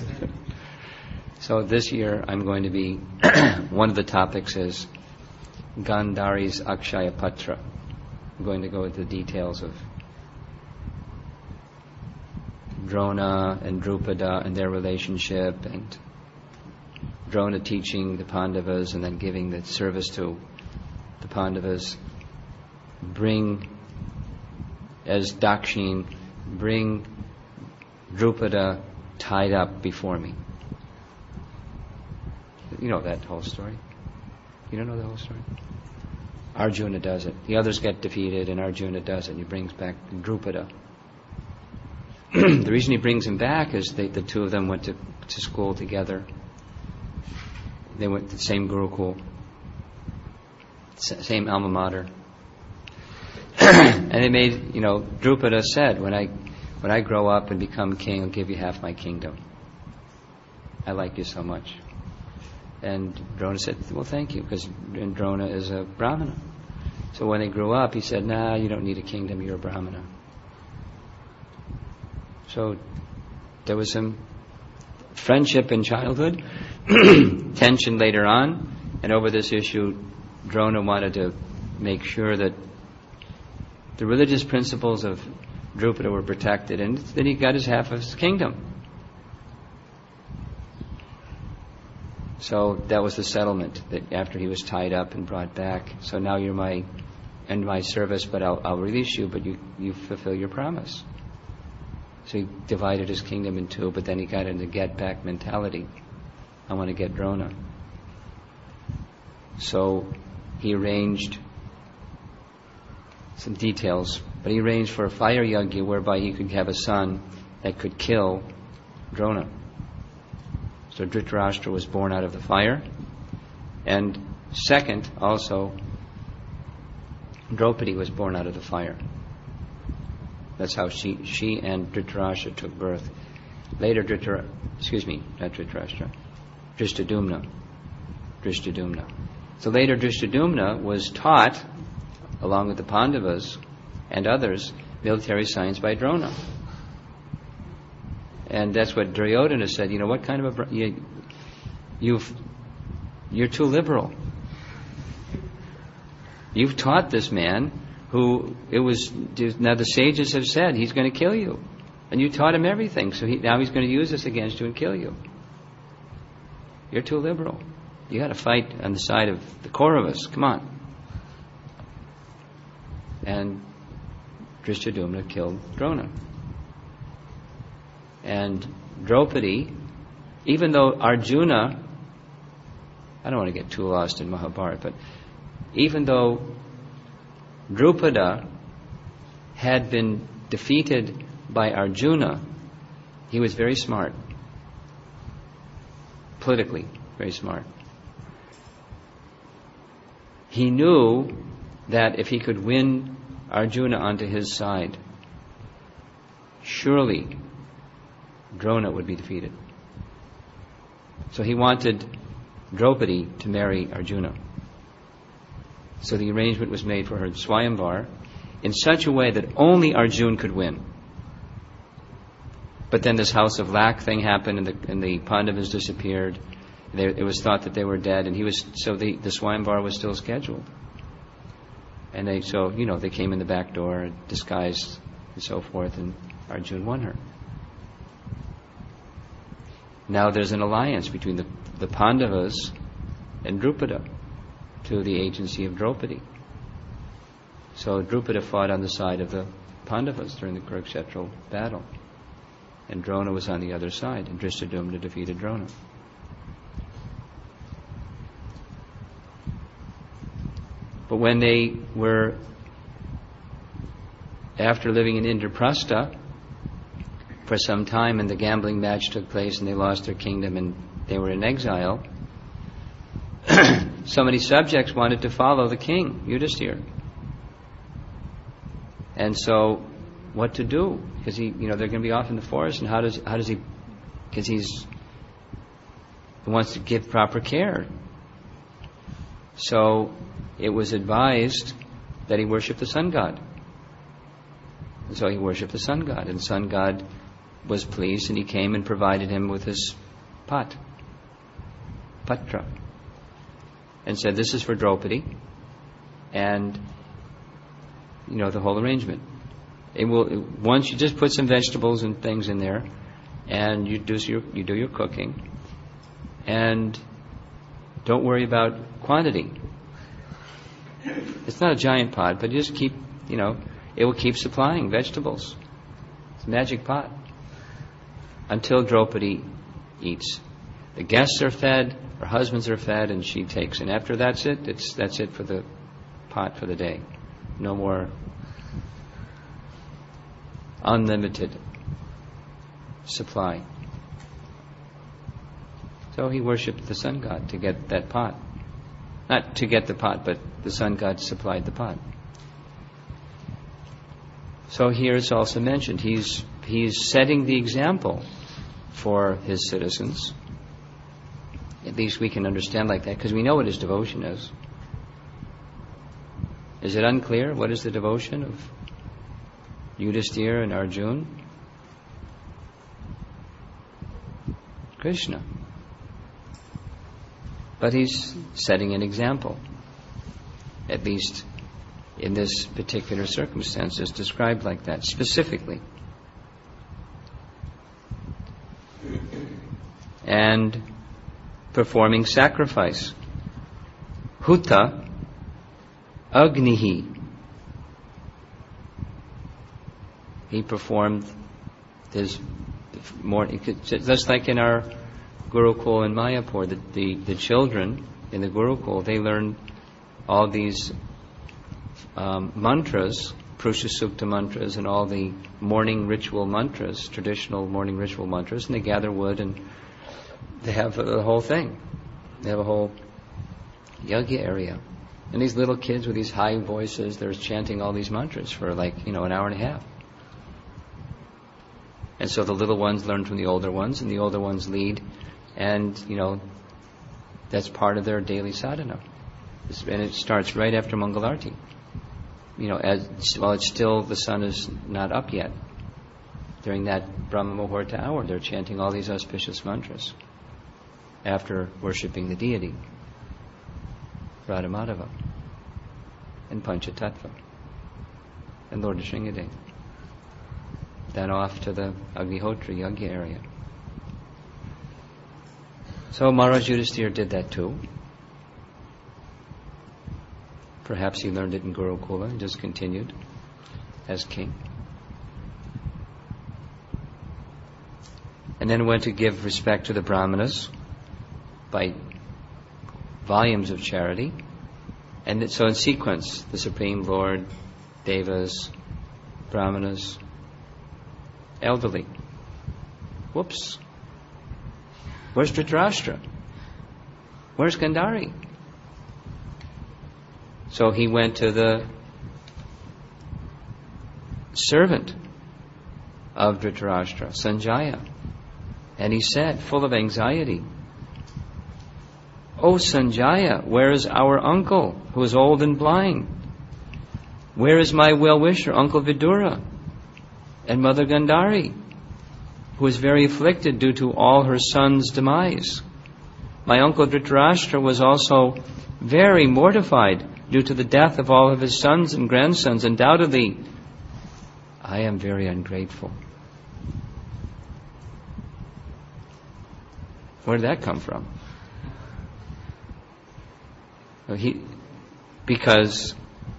So this year I'm going to be, one of the topics is Gandhari's Akshaya Patra. I'm going to go into the details of Drona and Drupada and their relationship, and Drona teaching the Pandavas and then giving the service to the Pandavas. Bring, as Dakshin, bring Drupada tied up before me. You know that whole story? You don't know the whole story? Arjuna does it. The others get defeated and Arjuna does it, and he brings back Drupada. The reason he brings him back is they, the two of them went to, to school together. They went to the same Gurukul, same alma mater. And they made, you know, Drupada said, when I when I grow up and become king, I'll give you half my kingdom. I like you so much. And Drona said, well, thank you, because Drona is a Brahmana. So when they grew up, he said, nah, you don't need a kingdom, you're a Brahmana. So there was some friendship in childhood, tension later on, and over this issue, Drona wanted to make sure that the religious principles of Drupada were protected, and then he got his half of his kingdom. So that was the settlement, that after he was tied up and brought back, so now you're my, end my service, but I'll, I'll release you, but you, you fulfill your promise. So he divided his kingdom in two, but then he got into get-back mentality. I want to get Drona. So he arranged some details, but he arranged for a fire yagya whereby he could have a son that could kill Drona. So Dhritarashtra was born out of the fire. And second, also, Draupadi was born out of the fire. That's how she she and Dhritarashtra took birth. Later, Dhritar, excuse me, not Dhritarashtra, Drishtadyumna. Drishtadyumna. So later, Drishtadyumna was taught, along with the Pandavas and others, military science by Drona. And that's what Duryodhana said. You know, what kind of a... You, you've, you're too liberal. You've taught this man who it was... Now the sages have said he's going to kill you. And you taught him everything. So he, now he's going to use this against you and kill you. You're too liberal. You got to fight on the side of the Kauravas. Come on. And Drishtadyumna killed Drona. And Draupadi, even though Arjuna, I don't want to get too lost in Mahabharata, but even though Drupada had been defeated by Arjuna, he was very smart. Politically, very smart. He knew that if he could win Arjuna onto his side, surely Drona would be defeated. So he wanted Draupadi to marry Arjuna. So the arrangement was made for her Swayamvar in such a way that only Arjuna could win. But then this House of Lac thing happened, and the, and the Pandavas disappeared. They, it was thought that they were dead, and he was so the, the Swayamvar was still scheduled. And they so you know they came in the back door, disguised and so forth, and Arjuna won her. Now there's an alliance between the, the Pandavas and Drupada to the agency of Draupadi. So Drupada fought on the side of the Pandavas during the Kurukshetra battle. And Drona was on the other side, and Drishtadyumna defeated Drona. But when they were, after living in Indraprastha for some time, and the gambling match took place, and they lost their kingdom, and they were in exile, so many subjects wanted to follow the king, Yudhisthira. And so, what to do? Because he, you know, they're going to be off in the forest, and how does how does he? Because he's he wants to give proper care. So it was advised that he worship the sun god. And so he worshipped the sun god, and the sun god was pleased, and he came and provided him with his pot, patra, and said, "This is for Draupadi," and you know the whole arrangement. It will once you just put some vegetables and things in there, and you do your you do your cooking, and don't worry about quantity. It's not a giant pot, but you just keep you know it will keep supplying vegetables. It's a magic pot until Draupadi eats. The guests are fed, her husbands are fed, and she takes. And after that's it, it's that's it for the pot for the day. No more. Unlimited supply. So he worshipped the sun god to get that pot. Not to get the pot, but the sun god supplied the pot. So here it's also mentioned, he's he's setting the example for his citizens. At least we can understand like that, because we know what his devotion is. Is it unclear? What is the devotion of Yudhisthira and Arjuna? Krishna. But he's setting an example, at least in this particular circumstance, is described like that, specifically. And performing sacrifice. Huta Agnihi. He performed his morning, just like in our Gurukul in Mayapur, the, the, the children in the Gurukul, they learn all these um, mantras, Purusha Sukta mantras, and all the morning ritual mantras, traditional morning ritual mantras, and they gather wood and they have the whole thing. They have a whole yajna area. And these little kids with these high voices, they're chanting all these mantras for like, you know, an hour and a half. And so the little ones learn from the older ones, and the older ones lead, and, you know, that's part of their daily sadhana. And it starts right after Mangalarti. You know, as while it's still, the sun is not up yet. during that Brahma Muhurta hour, they're chanting all these auspicious mantras after worshipping the deity, Radha Madhava, and Panchatattva, and Lord Nrsingadev. Then off to the Agnihotra Yagya area. So Maharaj Yudhisthira did that too. Perhaps he learned it in Gurukula and just continued as king. And then went to give respect to the Brahmanas by volumes of charity. And so in sequence, the Supreme Lord, Devas, Brahmanas, elderly. Whoops. Where's Dhritarashtra? Where's Gandhari? So he went to the servant of Dhritarashtra, Sanjaya, and he said, full of anxiety, "O Sanjaya, where is our uncle who is old and blind? Where is my well-wisher, Uncle Vidura, and Mother Gandhari, who is very afflicted due to all her sons' demise? My uncle Dhritarashtra was also very mortified due to the death of all of his sons and grandsons. Undoubtedly, I am very ungrateful." Where did that come from? Well, he, because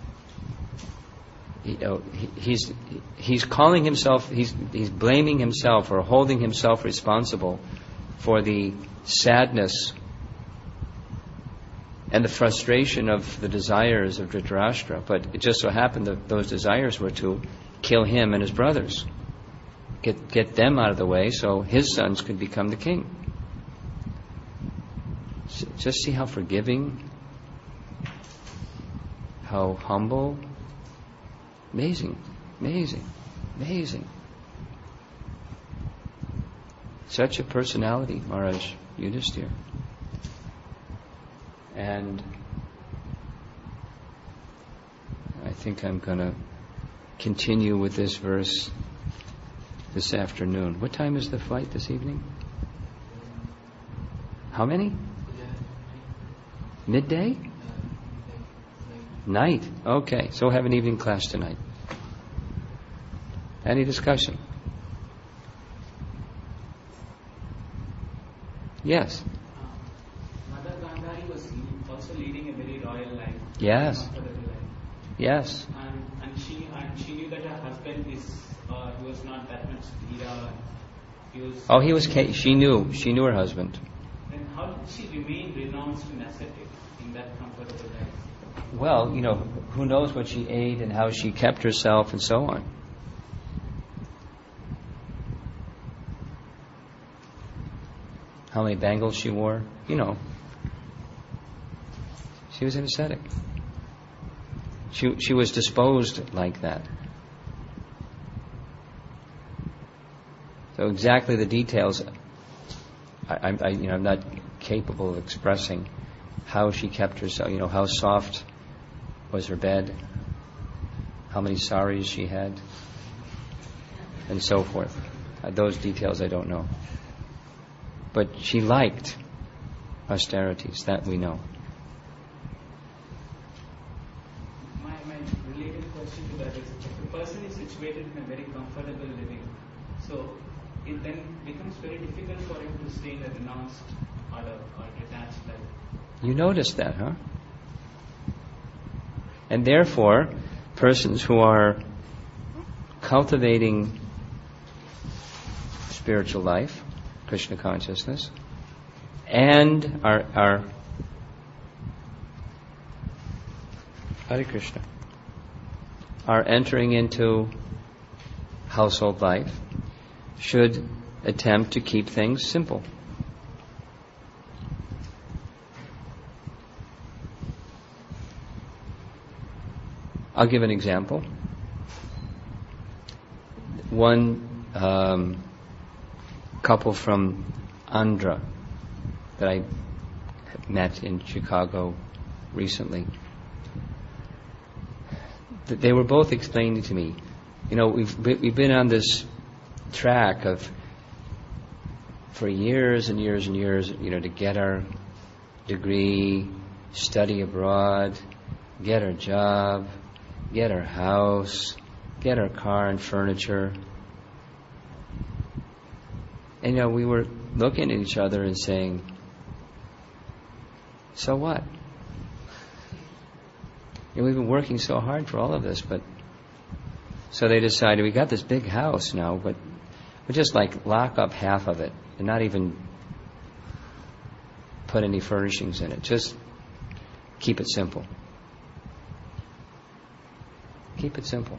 you know, he, he's he's calling himself, he's he's blaming himself or holding himself responsible for the sadness and the frustration of the desires of Dhritarashtra. But it just so happened that those desires were to kill him and his brothers, get get them out of the way so his sons could become the king. Just see how forgiving, how humble. Amazing, amazing, amazing. Such a personality, Maharaj Yudhisthira. And I think I'm going to continue with this verse this afternoon. What time is the flight this evening? How many? Midday? Night. Okay, so we'll have an evening class tonight. Any discussion? Yes. Uh, Mother Gandhari was also leading a very royal life. Yes. Life. Yes. And, and she and she knew that her husband is uh, he was not that much Dhira. He was. Oh, he was. She knew. She knew her husband. Then how did she remain renounced and ascetic in that comfortable life? Well, you know, who knows what she ate and how she kept herself and so on. How many bangles she wore, you know. She was an ascetic. She she was disposed like that. So exactly the details, I, I, I you know I'm not capable of expressing how she kept herself. You know, how soft was her bed, how many saris she had, and so forth. Uh, those details I don't know. But she liked austerities, that we know. My, my related question to that is, if the person is situated in a very comfortable living, so it then becomes very difficult for him to stay in a renounced or, a, or detached life. You noticed that, huh? And therefore, persons who are cultivating spiritual life, Krishna consciousness, and are, are Hare Krishna, are entering into household life, should attempt to keep things simple. I'll give an example. One um, couple from Andhra that I met in Chicago recently, they were both explaining to me, you know, we've we've been on this track of, for years and years and years, you know, to get our degree, study abroad, get our job, get our house, get our car and furniture. And, you know, we were looking at each other and saying, so what? You know, we've been working so hard for all of this, but... So they decided, we got this big house now, but we'll just like lock up half of it and not even put any furnishings in it. Just keep it simple. Keep it simple.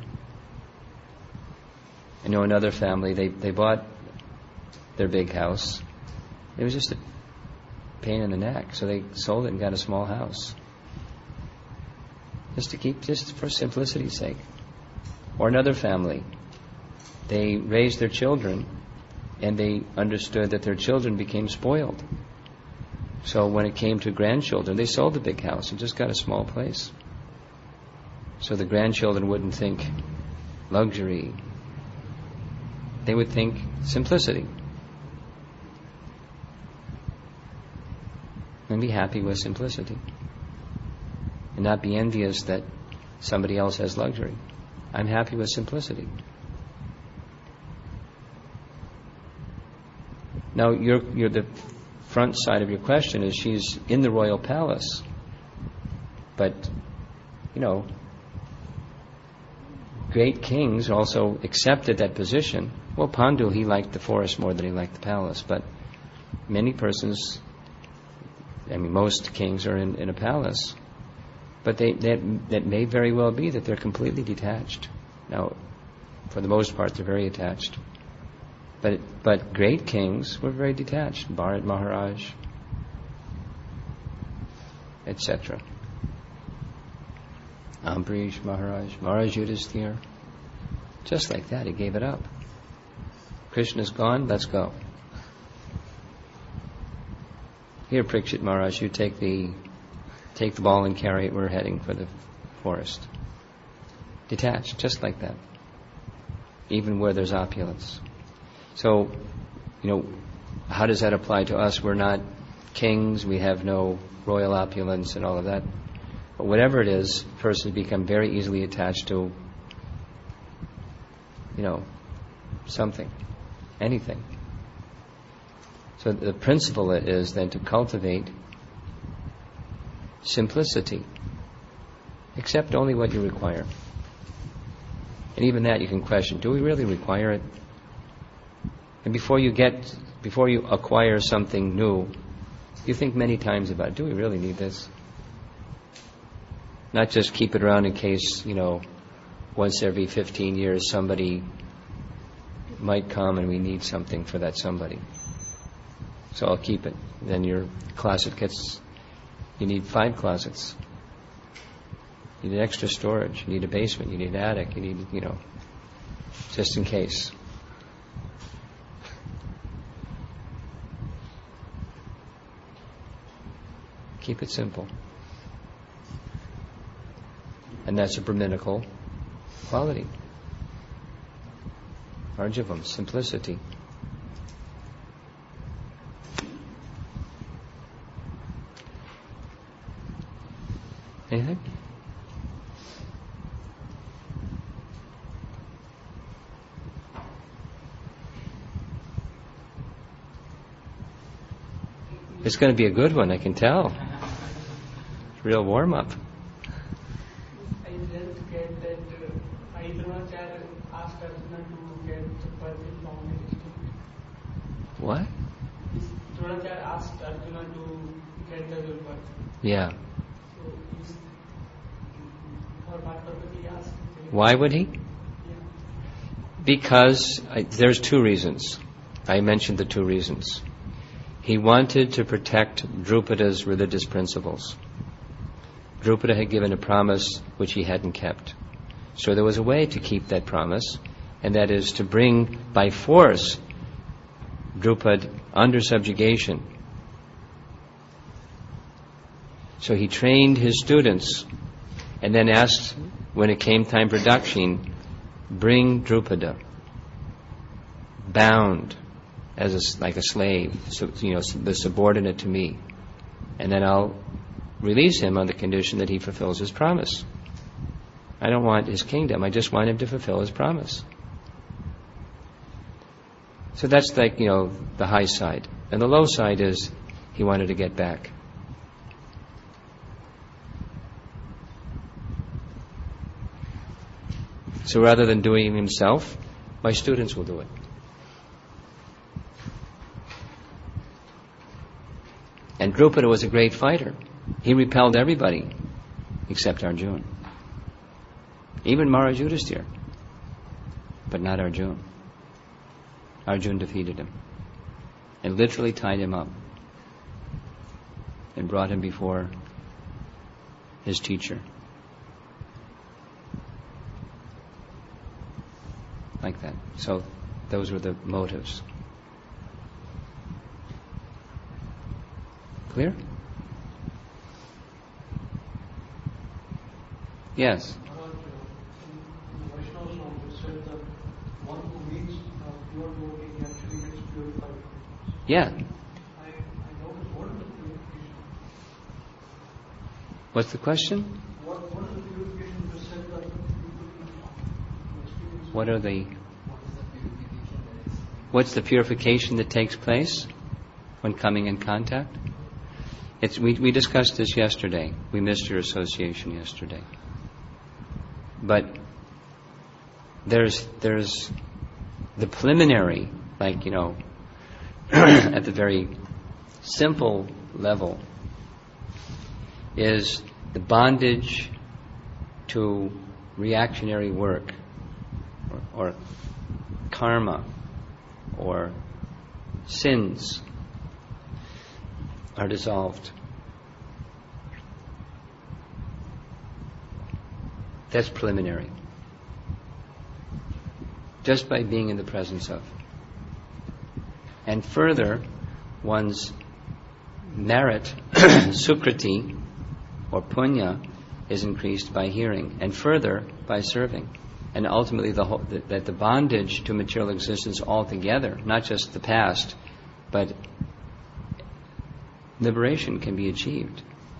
I know another family, they, they bought their big house. It was just a pain in the neck, so they sold it and got a small house. Just to keep, just for simplicity's sake. Or another family, they raised their children and they understood that their children became spoiled. So when it came to grandchildren, they sold the big house and just got a small place. So the grandchildren wouldn't think luxury. They would think simplicity. And be happy with simplicity. And not be envious that somebody else has luxury. I'm happy with simplicity. Now, you're, you're the front side of your question is she's in the royal palace. But, you know, great kings also accepted that position. Well, Pandu, he liked the forest more than he liked the palace. But many persons, I mean, most kings are in, in a palace. But they, that, that may very well be that they're completely detached. Now, for the most part, they're very attached. But but great kings were very detached. Bharat Maharaj, et cetera. Ambarish Maharaj, Maharaj Yudhisthira. Just like that, he gave it up. Krishna's gone, let's go. Here, Parikshit Maharaj, you take the... Take the ball and carry it, we're heading for the forest. Detached, just like that. Even where there's opulence. So, you know, how does that apply to us? We're not kings, we have no royal opulence and all of that. But whatever it is, persons become very easily attached to, you know, something, anything. So the principle is then to cultivate simplicity. Accept only what you require. And even that you can question, do we really require it? And before you get, before you acquire something new, you think many times about, do we really need this? Not just keep it around in case, you know, once every fifteen years somebody might come and we need something for that somebody. So I'll keep it. Then your closet gets... You need five closets. You need extra storage. You need a basement. You need an attic. You need, you know, just in case. Keep it simple. And that's a Brahminical quality. Arjavam, simplicity. Anything? It's going to be a good one, I can tell. Real warm-up. I just get that uh, Dronacharya asked Arjuna to get the permit from the district. What? Dronacharya asked Arjuna to get the permit. Yeah. So, is, for what purpose he asked? Why would he? Yeah. Because I, there's two reasons. I mentioned the two reasons. He wanted to protect Drupada's religious principles. Drupada had given a promise which he hadn't kept. So there was a way to keep that promise, and that is to bring by force Drupada under subjugation. So he trained his students and then asked, when it came time for Dakshin, bring Drupada. bound as a, like a slave, so, you know, the subordinate to me, and then I'll release him on the condition that he fulfills his promise. I don't want his kingdom. I just want him to fulfill his promise. So that's like, you know, the high side. And the low side is he wanted to get back. So rather than doing it himself, my students will do it. And Drupada was a great fighter. He repelled everybody except Arjuna. Even Maharaj Yudhisthira, but not Arjuna. Arjuna defeated him and literally tied him up and brought him before his teacher. Like that. So those were the motives. Clear? Yes. Yeah. What's the question? What, what is the purification percent that people What are the? What's the purification that takes place when coming in contact? It's we we discussed this yesterday. We missed your association yesterday. But there's there's the preliminary, like, you know, at the very simple level, is the bondage to reactionary work or, or karma or sins are dissolved. That's preliminary. Just by being in the presence of. And further, one's merit, sukriti, or punya, is increased by hearing, and further by serving. And ultimately, the whole, the, that the bondage to material existence altogether, not just the past, but liberation can be achieved.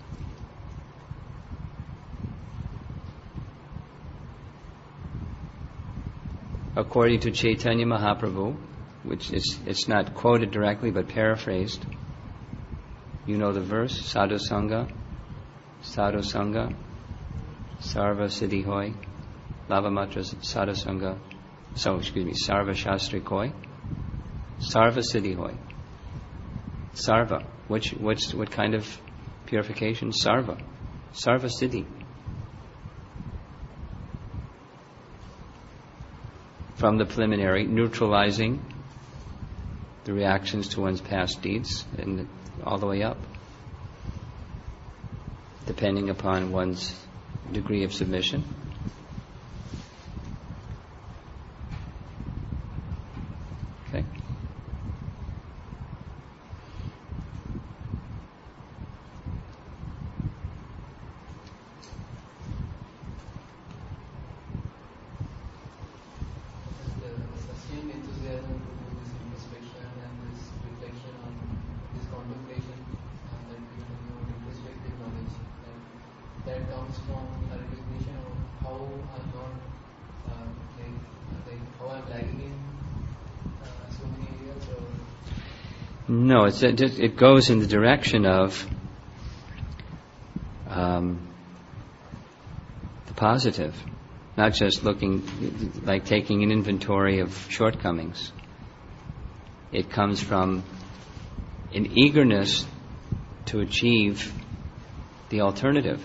According to Chaitanya Mahaprabhu, which is, it's not quoted directly but paraphrased, you know the verse, Sadhu Sangha, Sadhu Sangha, Sarva Siddhi Hoy, Lavamatra Sadhu Sangha, so excuse me, Sarva Shastri Koi, Sarva Siddhi Hoy. Sarva, which, which, what kind of purification? Sarva, Sarva Siddhi. From the preliminary, neutralizing the reactions to one's past deeds, and all the way up, depending upon one's degree of submission. Okay. No, it's, it, it goes in the direction of um, the positive, not just looking, like taking an inventory of shortcomings. It comes from an eagerness to achieve the alternative.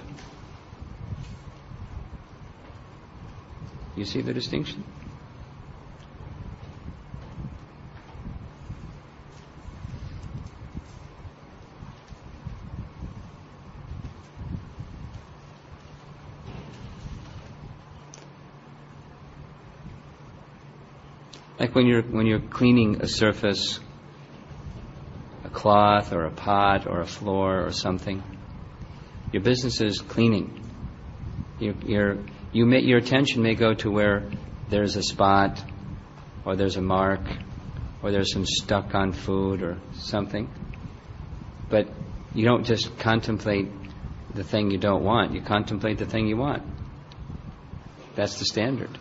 You see the distinction? Like when you're when you're cleaning a surface, a cloth or a pot or a floor or something, your business is cleaning. Your your you may, your attention may go to where there's a spot or there's a mark or there's some stuck on food or something. But you don't just contemplate the thing you don't want, you contemplate the thing you want. That's the standard.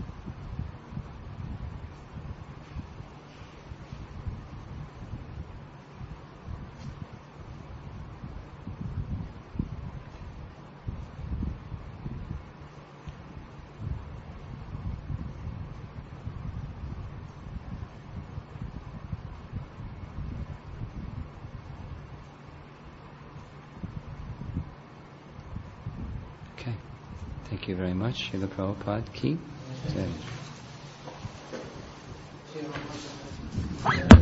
Okay. Thank you very much. Srila Prabhupada Ki Jai.